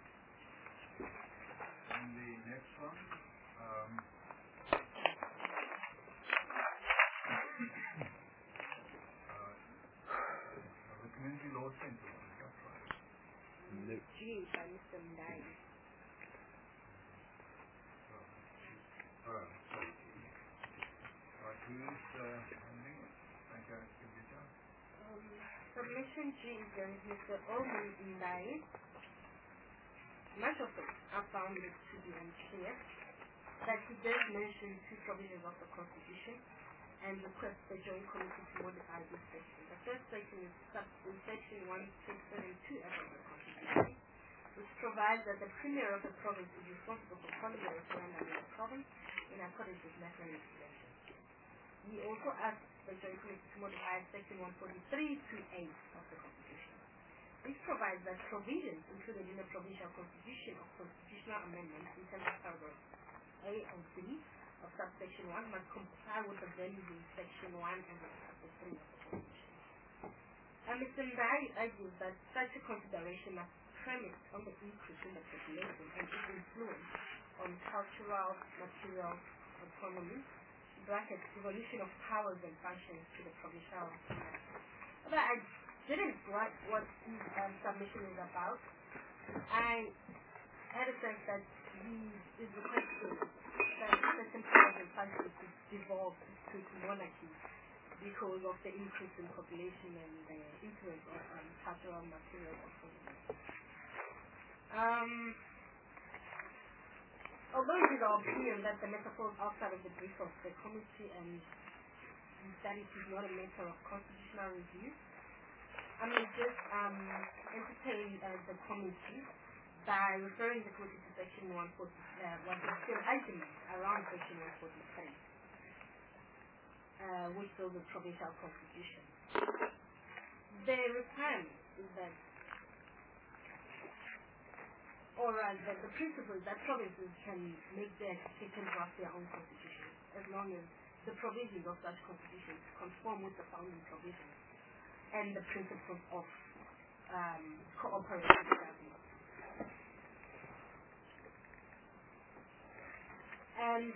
And the next one. The Community Law Center. G by Mr. Ndai. Alright. Who's handling it? Thank you, Rita. Submission G is Mr. Oman Ndai. Much of it I found it to be unclear, that he does mention two provisions of the Constitution and requests the Joint Committee to modify this section. The first section is in section 1672 of the Constitution, which provides that the Premier of the province is responsible for calling a referendum in the province in accordance with national legislation. We also asked the Joint Committee to modify section 143(2)(8) of the Constitution. This provides that provisions included in the provincial constitution of constitutional amendments in terms of paragraphs A and B of subsection 1 must comply with the values in section 1 and subsection 3 of the Constitution. Mr. Ndai argues that such a consideration must premise on the increase in the population and its influence on cultural, material autonomy, evolution of powers and functions to the provincial government. But I didn't like what his submission is about. I had a sense that he is requesting that certain powers and functions to devolve to monarchy because of the increase in population and the influence of cultural material autonomy. Although it is our opinion that the matter falls outside of the brief of the committee and that it is not a matter of constitutional review, I may just entertain the committee by referring the committee to section 140, what is still argument around section 143, which is the provincial constitution. The requirement is that, or the principle is that provinces can make they can draft their own constitution as long as the provisions of such constitutions conform with the founding provisions and the principles of cooperative government. And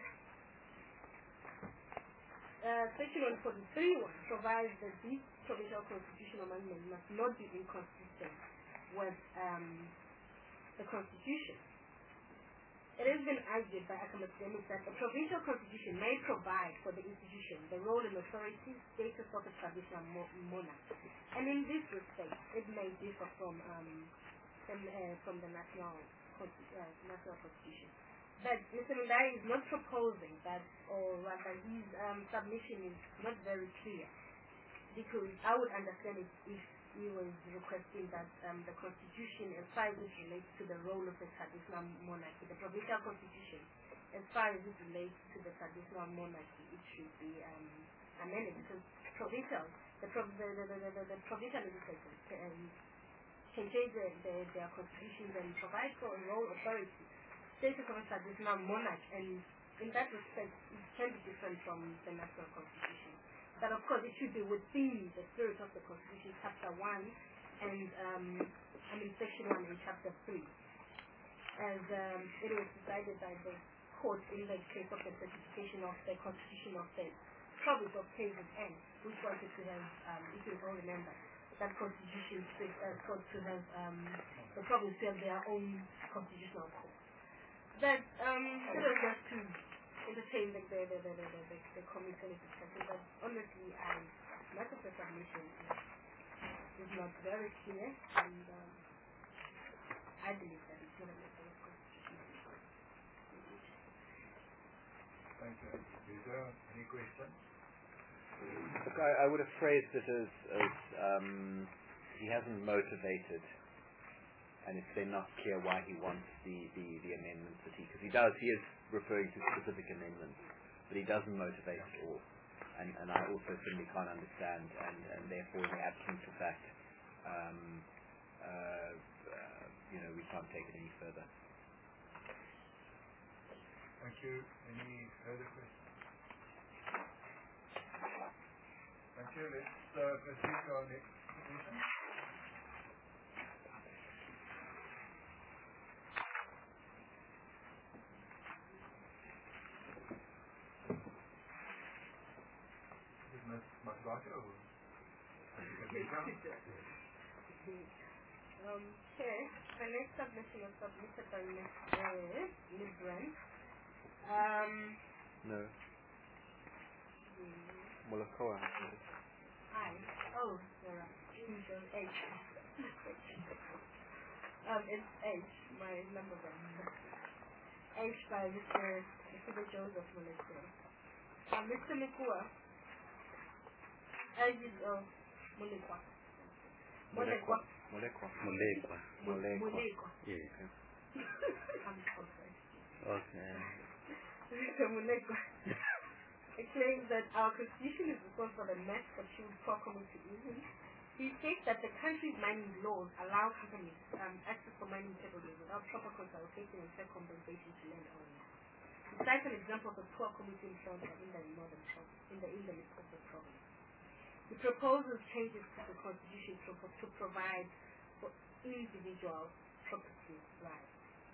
section 143(1) provides that these provincial constitutional amendments must not be inconsistent with the Constitution. It has been argued by academics that the provincial constitution may provide for the institution the role and authority, status of a traditional monarch, and in this respect, it may differ from the national constitution. But Mr. Ndai is not proposing that, or rather, his submission is not very clear, because I would understand it if he was requesting that the Constitution, as far as it relates to the role of the traditional monarchy, the provincial constitution as far as it relates to the traditional monarchy, it should be amended because the provincial legislatures can change their constitutions and provide for a role authority, status of a traditional monarch, and in that respect, it can be different from the national constitution. But of course, it should be within the spirit of the constitution, chapter 1 and section 1 and chapter 3, as it was decided by the court in the case of the certification of the constitution of the province of KZN, which wanted to have, if you all remember, that constitution sought to have the province to have their own constitutional court. That it was just to entertain the committee discussion, but honestly, much of the submission is not very clear, and I believe that it's not a matter of constitutional. Thank you. Is there any questions? Look, I would have phrased it as he hasn't motivated, and it's then not clear why he wants the amendments that because he is referring to specific amendments, but he doesn't motivate at all, and I also simply can't understand, and therefore in the absence of that, we can't take it any further. Thank you. Any further questions? Thank you. Let's proceed to our next submission. Is Ms. Masbaka or Okay, the next submission was submitted by Ms. Brent. No. Molakoa. Hi. Oh, you're right. H. It's H, my number one. H by Mr. Joseph Molekwa. Mr. Mekua. Molekwa. Yeah. I'm so sorry. Okay. Mr. Molekwa. It claims that our constitution is responsible for the mess that she would properly to using. He states that the country's mining laws allow companies access for mining privileges without proper consultation and fair compensation to landowners. He cites an example of a poor community encounter in the northern province, in the midst of the province. He proposes changes to the constitution to provide for individual property rights.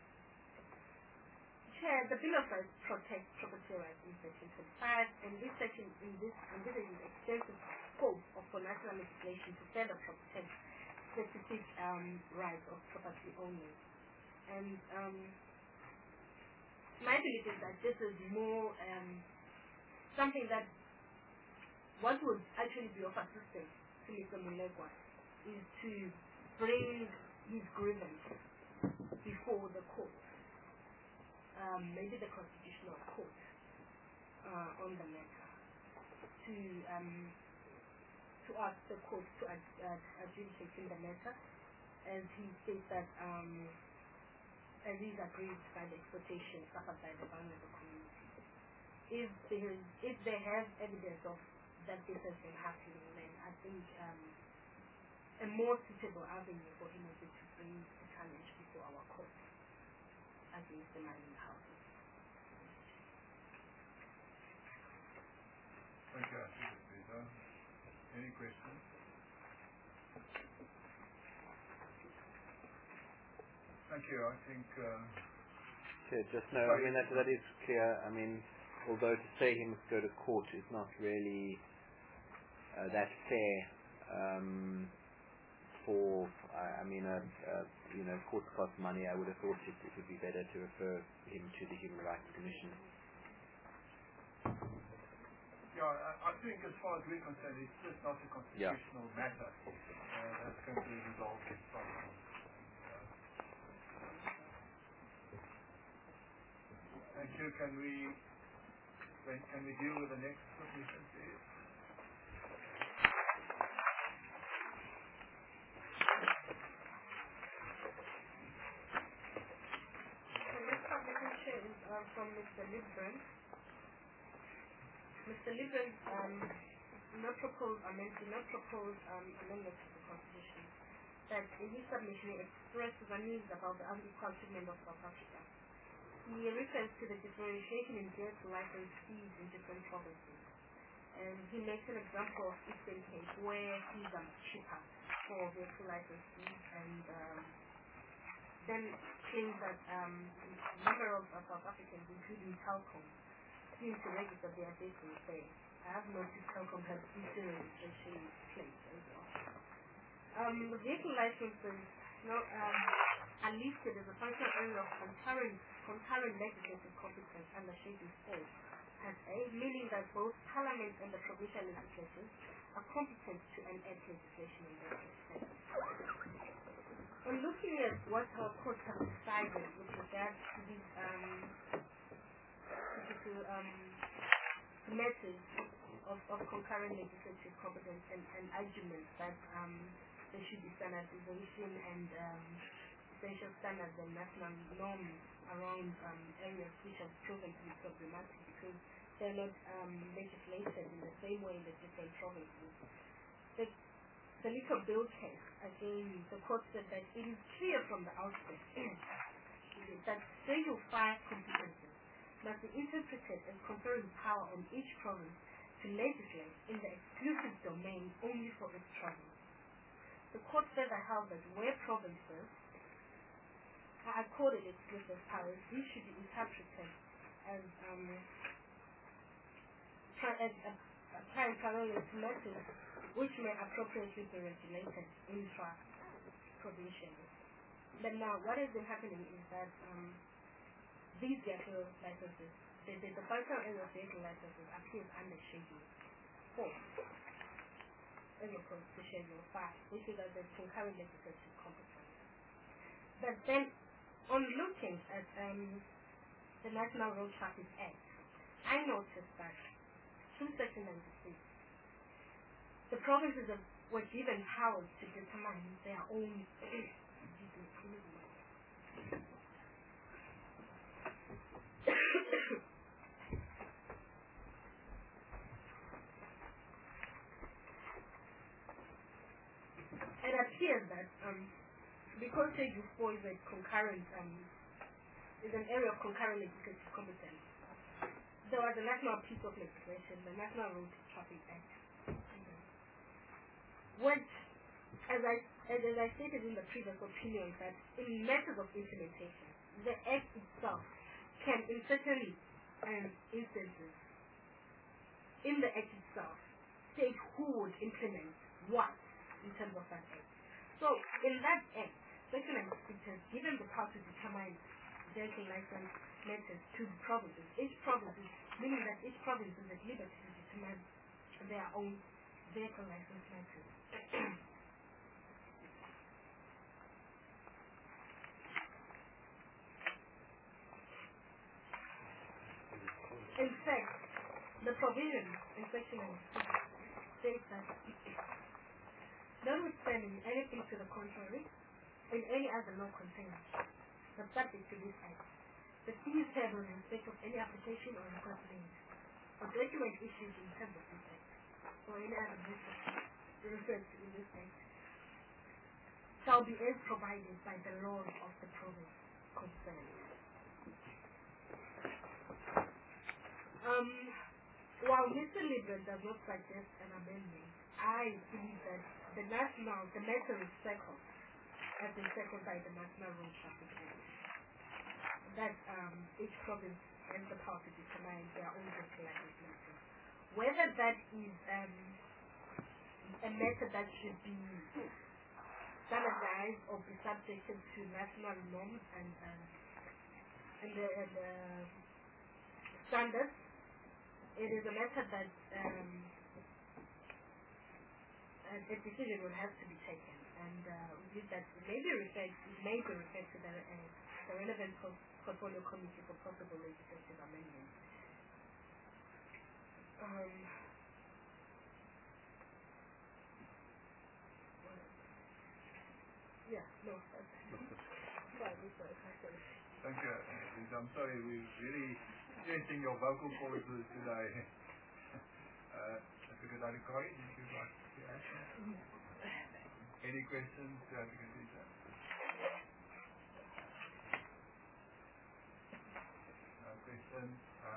Chair, the Bill of Rights protects property rights in Section 25, and this section envisages extensive scope for national legislation to further protect specific rights of property owners. And my belief is that this is more something that what would actually be of assistance to Mr. Molekwa is to bring his grievance before the court. Maybe the constitutional court on the matter to ask the court to adjudicate in the matter, as he states that as is agreed by the exploitation suffered by the vulnerable community. If they have evidence of that this has been happening, then I think a more suitable avenue for him would be to bring the challenge before our court against the mining houses. Thank you, Peter. Any questions? Thank you. I think. I mean that is clear. I mean, although to say he must go to court is not really that fair. Court costs money. I would have thought it would be better to refer him to the Human Rights Commission. Yeah, I think as far as we're concerned, it's just not a constitutional matter. That's going to resolve this problem. Thank you. Can we deal with the next submission, please? from Mr. Libran. Mr. Libran not propose amendment to the Constitution. That in his submission he expresses unease about the unequal treatment of South Africa. He refers to the differentiation in vehicle license fees in different provinces. And he makes an example of Eastern Cape where fees are cheaper for vehicle license fees, and then claims that a number of South Africans, including Telkom, seem to register their vehicles there. I have noticed Telkom has easier registration plates as well. The vehicle licenses are listed as a functional area of concurrent legislative competence under Schedule 4 as A, meaning that both Parliament and the provincial legislatures are competent to enact legislation in that respect. When looking at what our courts have decided with regard to these matters of concurrent legislative competence and arguments that there should be standardization and essential standards and national norms around areas which have proven to be problematic because they're not legislated in the same way in the different provinces. The Little Bill case, again, the court said that it is clear from the outset that Schedule 5 competences must be interpreted as conferring power on each province to legislate in the exclusive domain only for its province. The court further held that where provinces are accorded exclusive powers, these should be interpreted as applying parallel to matters which may appropriately be regulated intra-provincially. But now, what has been happening is that these vehicle licenses, the functional area of vehicle licenses appears under Schedule 4 as opposed to Schedule 5, which is the concurrent legislative competence. But then, on looking at the National Road Traffic Act, I noticed that through Section 96, the provinces were given powers to determine their own it appears that because Schedule 4 is a concurrent is an area of concurrent legislative competence, there was a national piece of legislation, the National Road Traffic Act, which, as I stated in the previous opinion, that in matters of implementation, the Act itself can, in certain instances, in the Act itself, state who would implement what in terms of that Act. So, in that Act, Section 96 has given the power to determine vehicle license matters to the provinces. Each province, meaning that each province is at liberty to determine their own vehicle license matters. In fact, the provision in Section 96 states that notwithstanding anything to the contrary, in any other law contained, but subject to this Act, the fees payable in respect of any application or request made, or document issued in terms of this Act, or any other business referred to in this Act, shall be as provided by the laws of the province concerned. While Mr. Libran does not suggest an amendment, I believe that the matter is settled, has been settled by the National Road Traffic Act, that each province has the power to determine their own vehicle license matters. Whether that is a matter that should be standardized or be subjected to national norms and the standards, it is a matter that a decision will have to be taken, and with that it may be referred to the relevant portfolio committee for possible legislative amendments. Thank you, Lisa. I'm sorry, we're really testing your vocal cords today. Advocate Adhikari, did you like to add something? Any questions to Advocate Dita? No questions.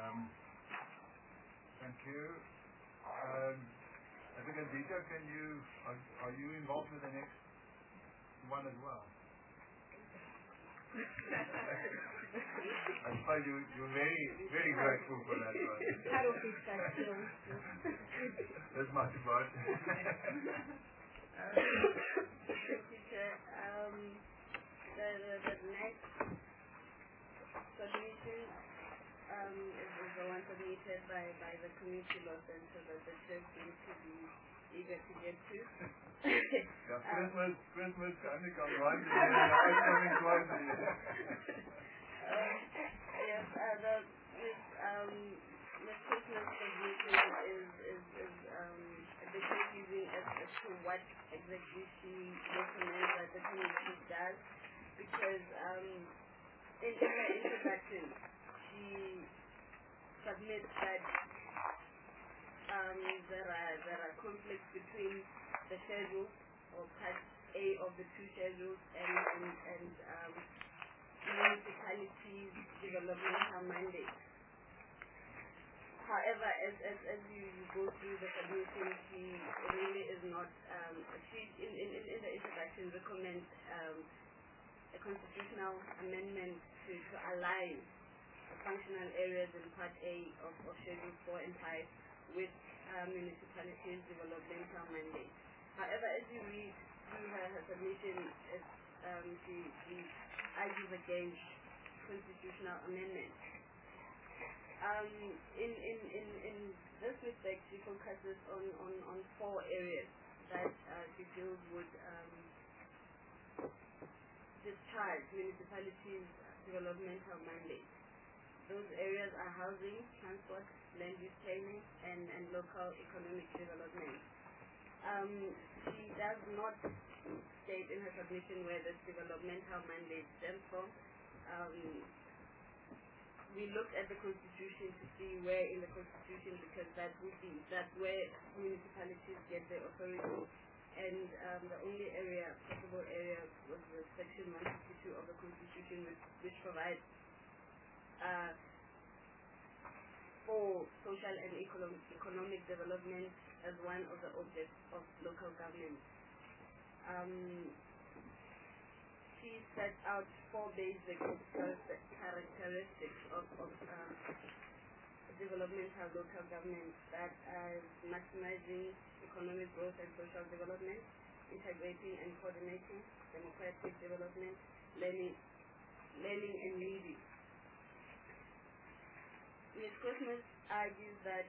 Thank you. Advocate Dita, are you involved with the next one as well? I suppose you're very grateful for that one. I don't think so. That's much about it. Teacher, the next submission is the one submitted by the community law center that the church needs to be eager to get to. Christmas kind of comes once a year, now it's coming twice a year. Yes, the Christmas submission is a bit confusing as to what exactly she recommends that the community does, because in her introduction she submits that there are conflicts between the schedules or part A of the two schedules and municipalities' developmental mandate. However, as you go through the submission, she really is not. She in the introduction recommends a constitutional amendment to align the functional areas in Part A of Schedule 4 and 5 with municipalities' developmental mandate. However, as you read through her submission, she argues against constitutional amendment. In this respect, she focuses on 4 areas that she feels would discharge municipalities' developmental mandate. Those areas are housing, transport, land use planning, and local economic development. She does not state in her submission where this developmental mandate stems from. We looked at the Constitution to see where in the Constitution, because that's where municipalities get their authority. And the only possible area was the Section 152 of the Constitution, which provides for social and economic development as one of the objects of local government. She set out 4 basic characteristics of developmental local government, that are maximizing economic growth and social development, integrating and coordinating, democratic development, learning and leading. Ms. Christmas argues that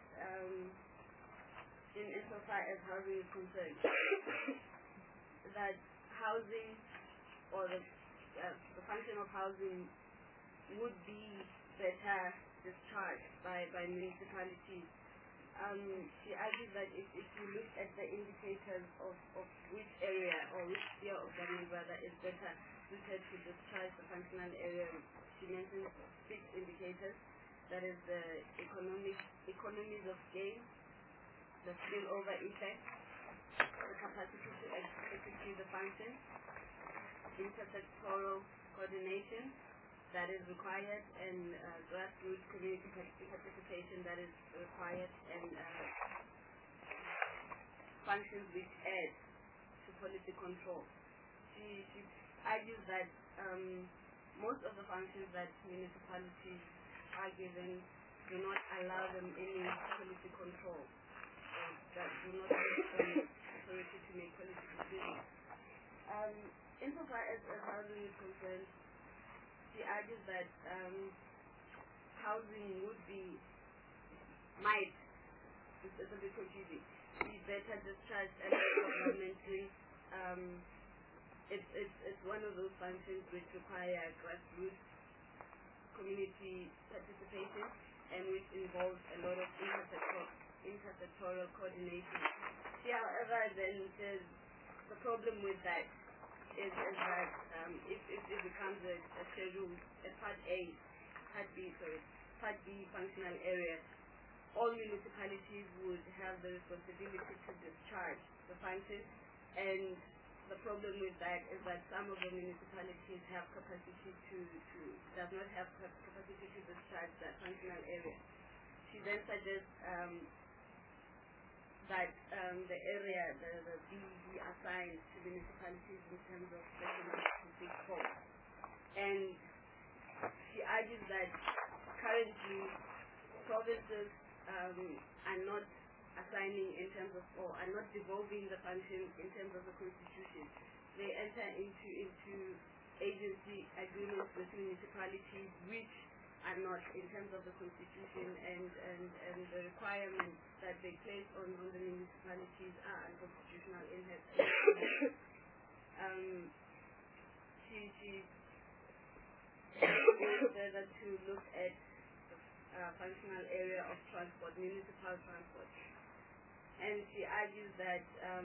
insofar as housing is concerned, that housing or the function of housing would be better discharged by municipalities. She argues that if you look at the indicators of which area or which sphere of government rather is better suited to discharge the functional area, she mentions 6 indicators. That is the economies of scale, the spillover effect, the capacity to execute the function, intersectoral coordination that is required, and grassroots community participation that is required, and functions which add to policy control. She argues that most of the functions that municipalities are given do not allow them any policy control, that do not give them authority to make policy decisions. Insofar as housing is concerned, she argues that housing might, it's a bit confusing, be better discharged as a governmentally. It's one of those functions which require grassroots community participation and which involves a lot of intersectoral coordination. She, however, then says the problem with that is that if it becomes a schedule, a Part A Part B functional area, all municipalities would have the responsibility to discharge the function, and the problem with that is that some of the municipalities have capacity does not have capacity to discharge that functional area. She then suggests that the area, the B be assigned to municipalities in terms of Section 164. And she argues that currently provinces are not assigning in terms of, or are not devolving the function in terms of the constitution. They enter into agency agreements with municipalities which are not in terms of the constitution, and the requirements that they place on the municipalities are unconstitutional in her she goes further to look at functional area of transport, municipal transport. And she argues that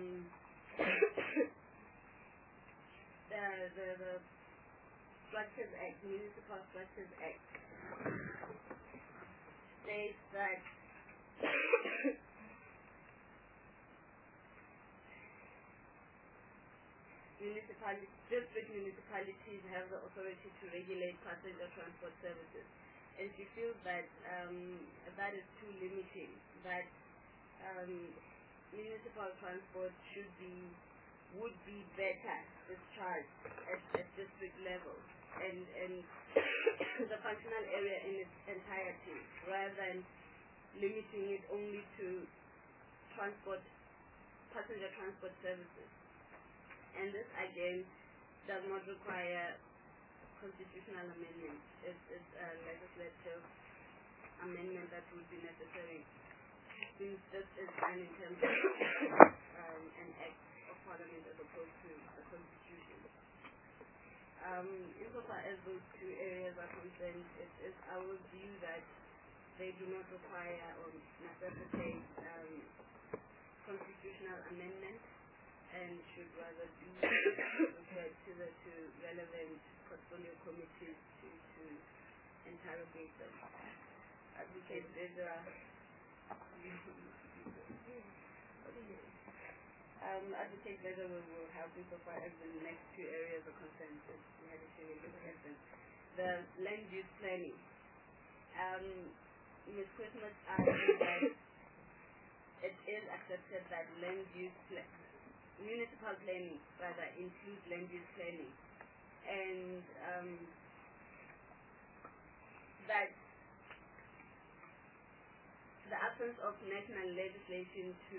the Structures Act, Municipal Structures Act, states that district municipalities have the authority to regulate passenger transport services. And she feels that that is too limiting, that municipal transport would be better discharged at district level, and the functional area in its entirety, rather than limiting it only to passenger transport services. And this again does not require constitutional amendment. It's a legislative amendment that would be necessary, since this is done in terms of an act of parliament as opposed to the constitution. Insofar as those two areas are concerned, it is our view that they do not require or necessitate constitutional amendment, and should rather be referred to relevant portfolio committees to interrogate them. Advocate Vedra will help insofar as the next two areas are concerned. We had a few look at them. The land use planning. Ms. Christmas argued that it is accepted that land use municipal planning rather includes land use planning, and that the absence of national legislation to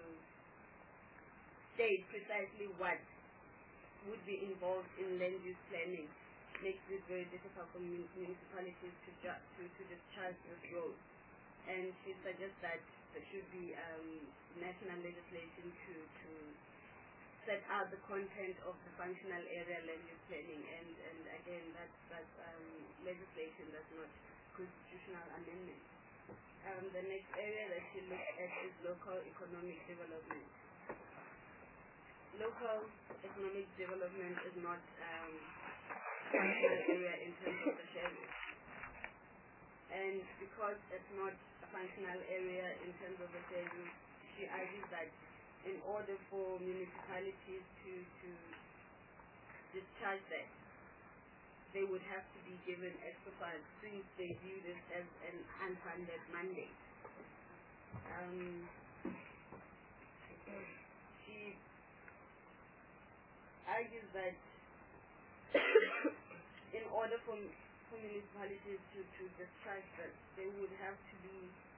state precisely what would be involved in land use planning makes it very difficult for municipalities to discharge this role. And she suggests that there should be national legislation to set out the content of the functional area land use planning, and again that's legislation, that's not constitutional amendment. The next area that she looks at is local economic development. Local economic development is not functional area in terms of the schedule, and because it's not a functional area in terms of the schedule, she argues that in order for municipalities to discharge that, they would have to be given extra funds, since they view this as an unfunded mandate. She argues that in order for municipalities to discharge that, they would have to be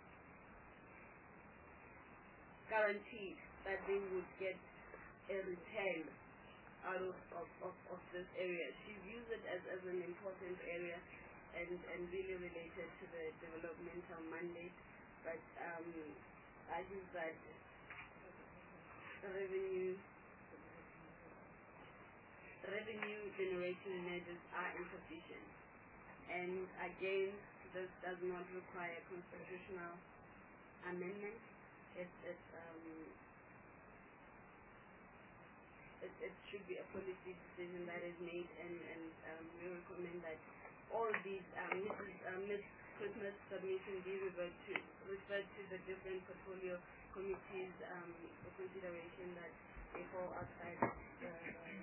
guaranteed that they would get a return out of this area. She views it as an important area and really related to the developmental mandate, but argues that the revenue generation measures are insufficient. And again, this does not require constitutional amendment. It should be a policy decision that is made, and we recommend that all these Ms. Christmas submission be referred to the different portfolio committees for consideration that they fall outside the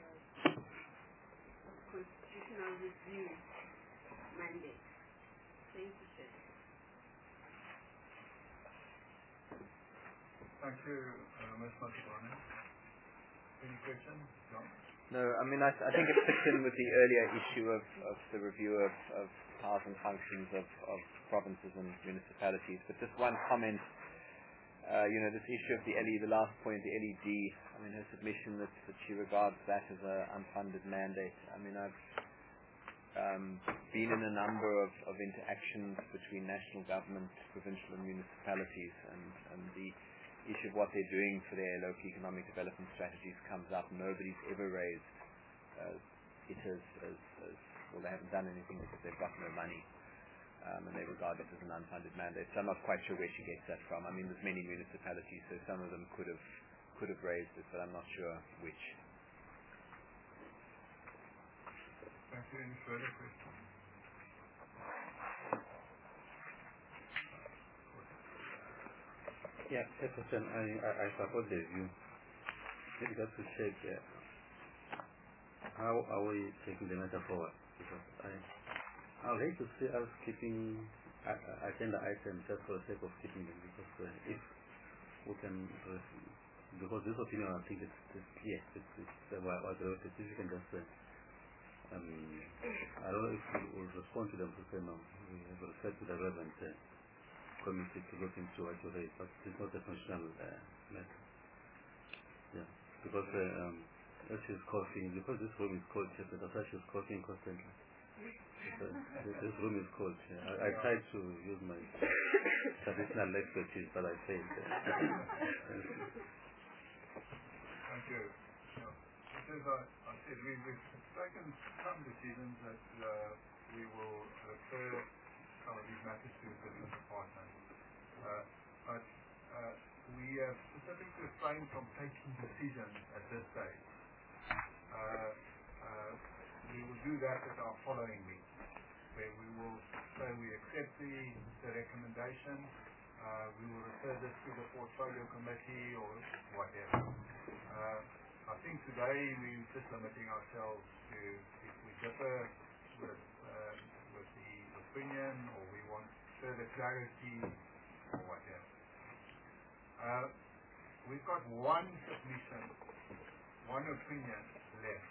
constitutional review mandate. Thank you, Chair. Thank you, Ms. Matsubane. Any questions, John? No, I mean, I think it fits in with the earlier issue of the review of powers and functions of provinces and municipalities. But just one comment, this issue of the last point, the LED, I mean, her submission that she regards that as an unfunded mandate. I mean, I've been in a number of interactions between national government, provincial and municipalities, and the issue of what they're doing for their local economic development strategies comes up. Nobody's ever raised it as well, they haven't done anything because they've got no money, and they regard it as an unfunded mandate. So I'm not quite sure where she gets that from. I mean, there's many municipalities, so some of them could have raised it, but I'm not sure which. Thank you. Any further questions? Yeah, question. I support the view. Maybe just to check how are we taking the matter forward? Because I would hate to see us keeping agenda items just for the sake of keeping them, because if we can, because this opinion I think it's clear. It's what if you can just I don't know if we will respond to them to say no. We have referred to the relevant committee to look into what you raise, but it's not a functional matter. Yeah, because as she's coughing, because this room is cold, she's coughing constantly. This room is cold. I tried to use my traditional expertise, but I failed. Thank you. As I said, we've taken some decisions that we will refer some of these matters to different departments. But we have specifically refrained from taking decisions at this stage. We will do that at our following meeting, where we will say we accept the recommendation, we will refer this to the portfolio committee or whatever. I think today we're just limiting ourselves to if we differ with the opinion or we want further clarity or whatever. We've got one submission, one opinion left.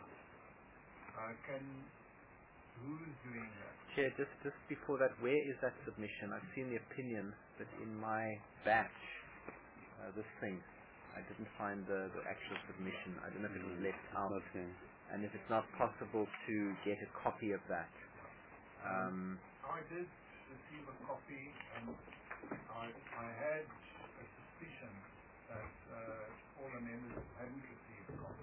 Who's doing that? Chair, just before that, where is that submission? I've seen the opinion, but in my batch, this thing, I didn't find the actual submission. I don't know if it was left out. Okay. And if it's not possible to get a copy of that. I did receive a copy, and I had a suspicion that all the members hadn't received a copy.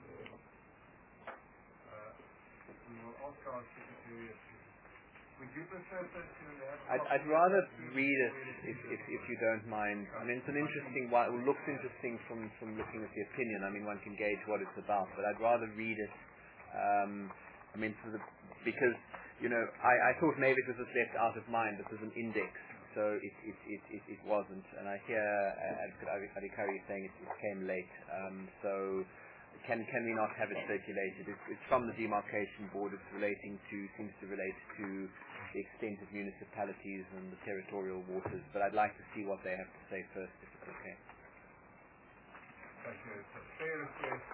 We will ask our secretariat to. Would you prefer to have I'd rather read it if you don't mind. I mean, it's an interesting one. It looks interesting from looking at the opinion. I mean, one can gauge what it's about, but I'd rather read it. I mean, because I thought maybe it was just left out of mind. This is an index, so it wasn't. And I hear Adhikari saying it came late. So can we not have it circulated? It's from the demarcation board. It seems to relate to the extent of municipalities and the territorial waters. But I'd like to see what they have to say first, if it's okay. Thank you. It's a fair request,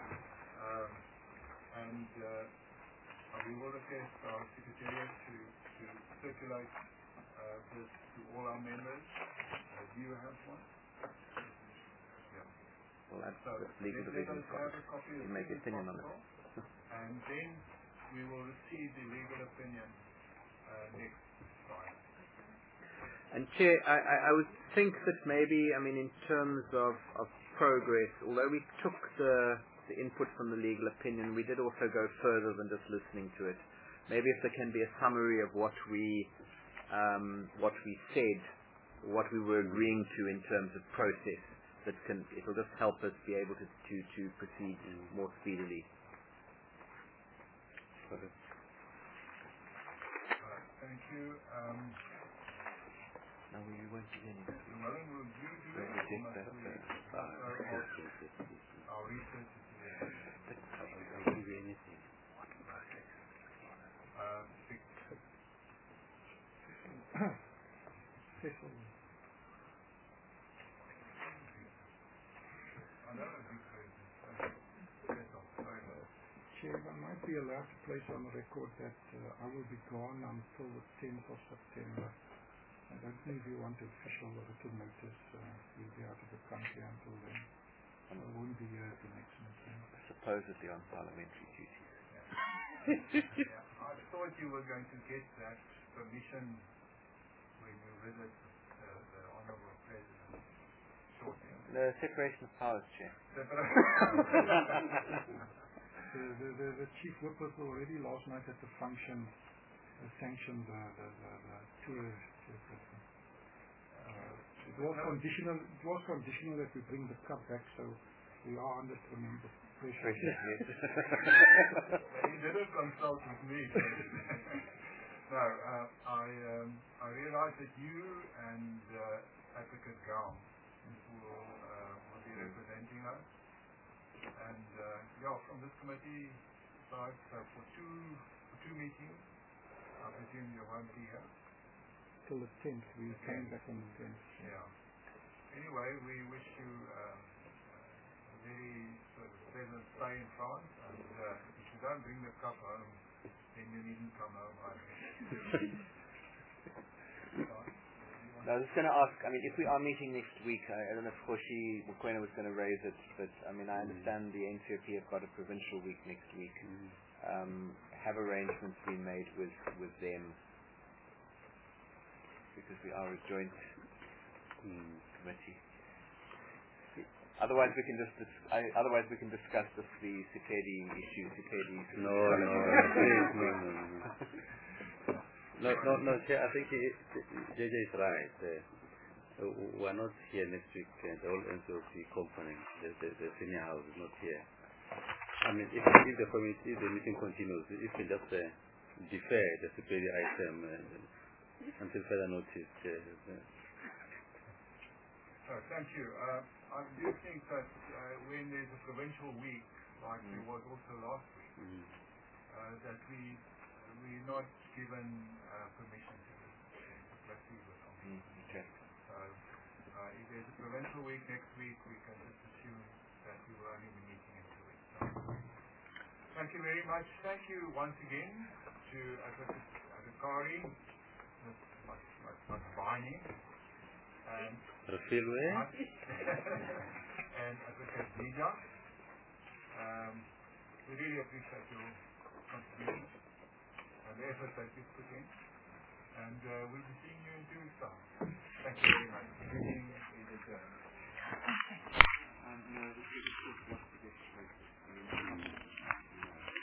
and we will request our secretariat to circulate this to all our members. Do you have one? Yeah. Well, that's So legal division. You make an opinion on it. And then we will receive the legal opinion next Friday. And Chair, I would think that maybe, I mean, in terms of progress, although we took the input from the legal opinion, we did also go further than just listening to it. Maybe if there can be a summary of what we said, what we were agreeing to in terms of process, it'll just help us be able to proceed more speedily. Thank you. check almost that. a week. Our research is I'll give you anything. Cecil. Chair, I might be allowed to place on the record that I will be gone until the 10th of September. I don't know if you want official or written notice. You'll be out of the country until then. I won't be here at the next meeting. Supposedly on parliamentary duties. I thought you were going to get that permission when you visit the Honourable President shortly. The separation of powers, Chair. The Chief Whip was already last night at the function sanctioned the tour. It was conditional that we bring the cup back, so we are under tremendous pressure. Yes. He didn't consult with me. No, I realize that you and Advocate Gown will be representing us. And from this committee side, so for two meetings, I presume you won't be here. Till the 10th, we came back on the 10th. Yeah. Anyway, we wish you a very sort of pleasant stay in France, and if you don't bring the cup home, then you needn't come home either. I was just going to ask, if we are meeting next week, I don't know if Mokoena was going to raise it, but I understand the NCOP have got a provincial week next week. Have arrangements been made with them? Because we are a joint committee. Otherwise we can discuss the Sepedi issue. No, Chair, I think JJ is right. We are not here next week. The whole NCOP component, the senior house is not here. If the meeting continues, if we just defer the Sepedi item until further notice. Thank you. I do think that when there's a provincial week, like there was also last week, that we're not given permission to proceed with something. Okay. So if there's a provincial week next week, we can just assume that we will only be meeting in 2 weeks. So, thank you very much. Thank you once again to Adhikari, Ms. Bani, and Advocate Nija. We really appreciate your contribution and the effort that you've put in. And we'll be seeing you in 2 weeks' time. Thank you very much. The meeting is adjourned. No, this is just what to get straight.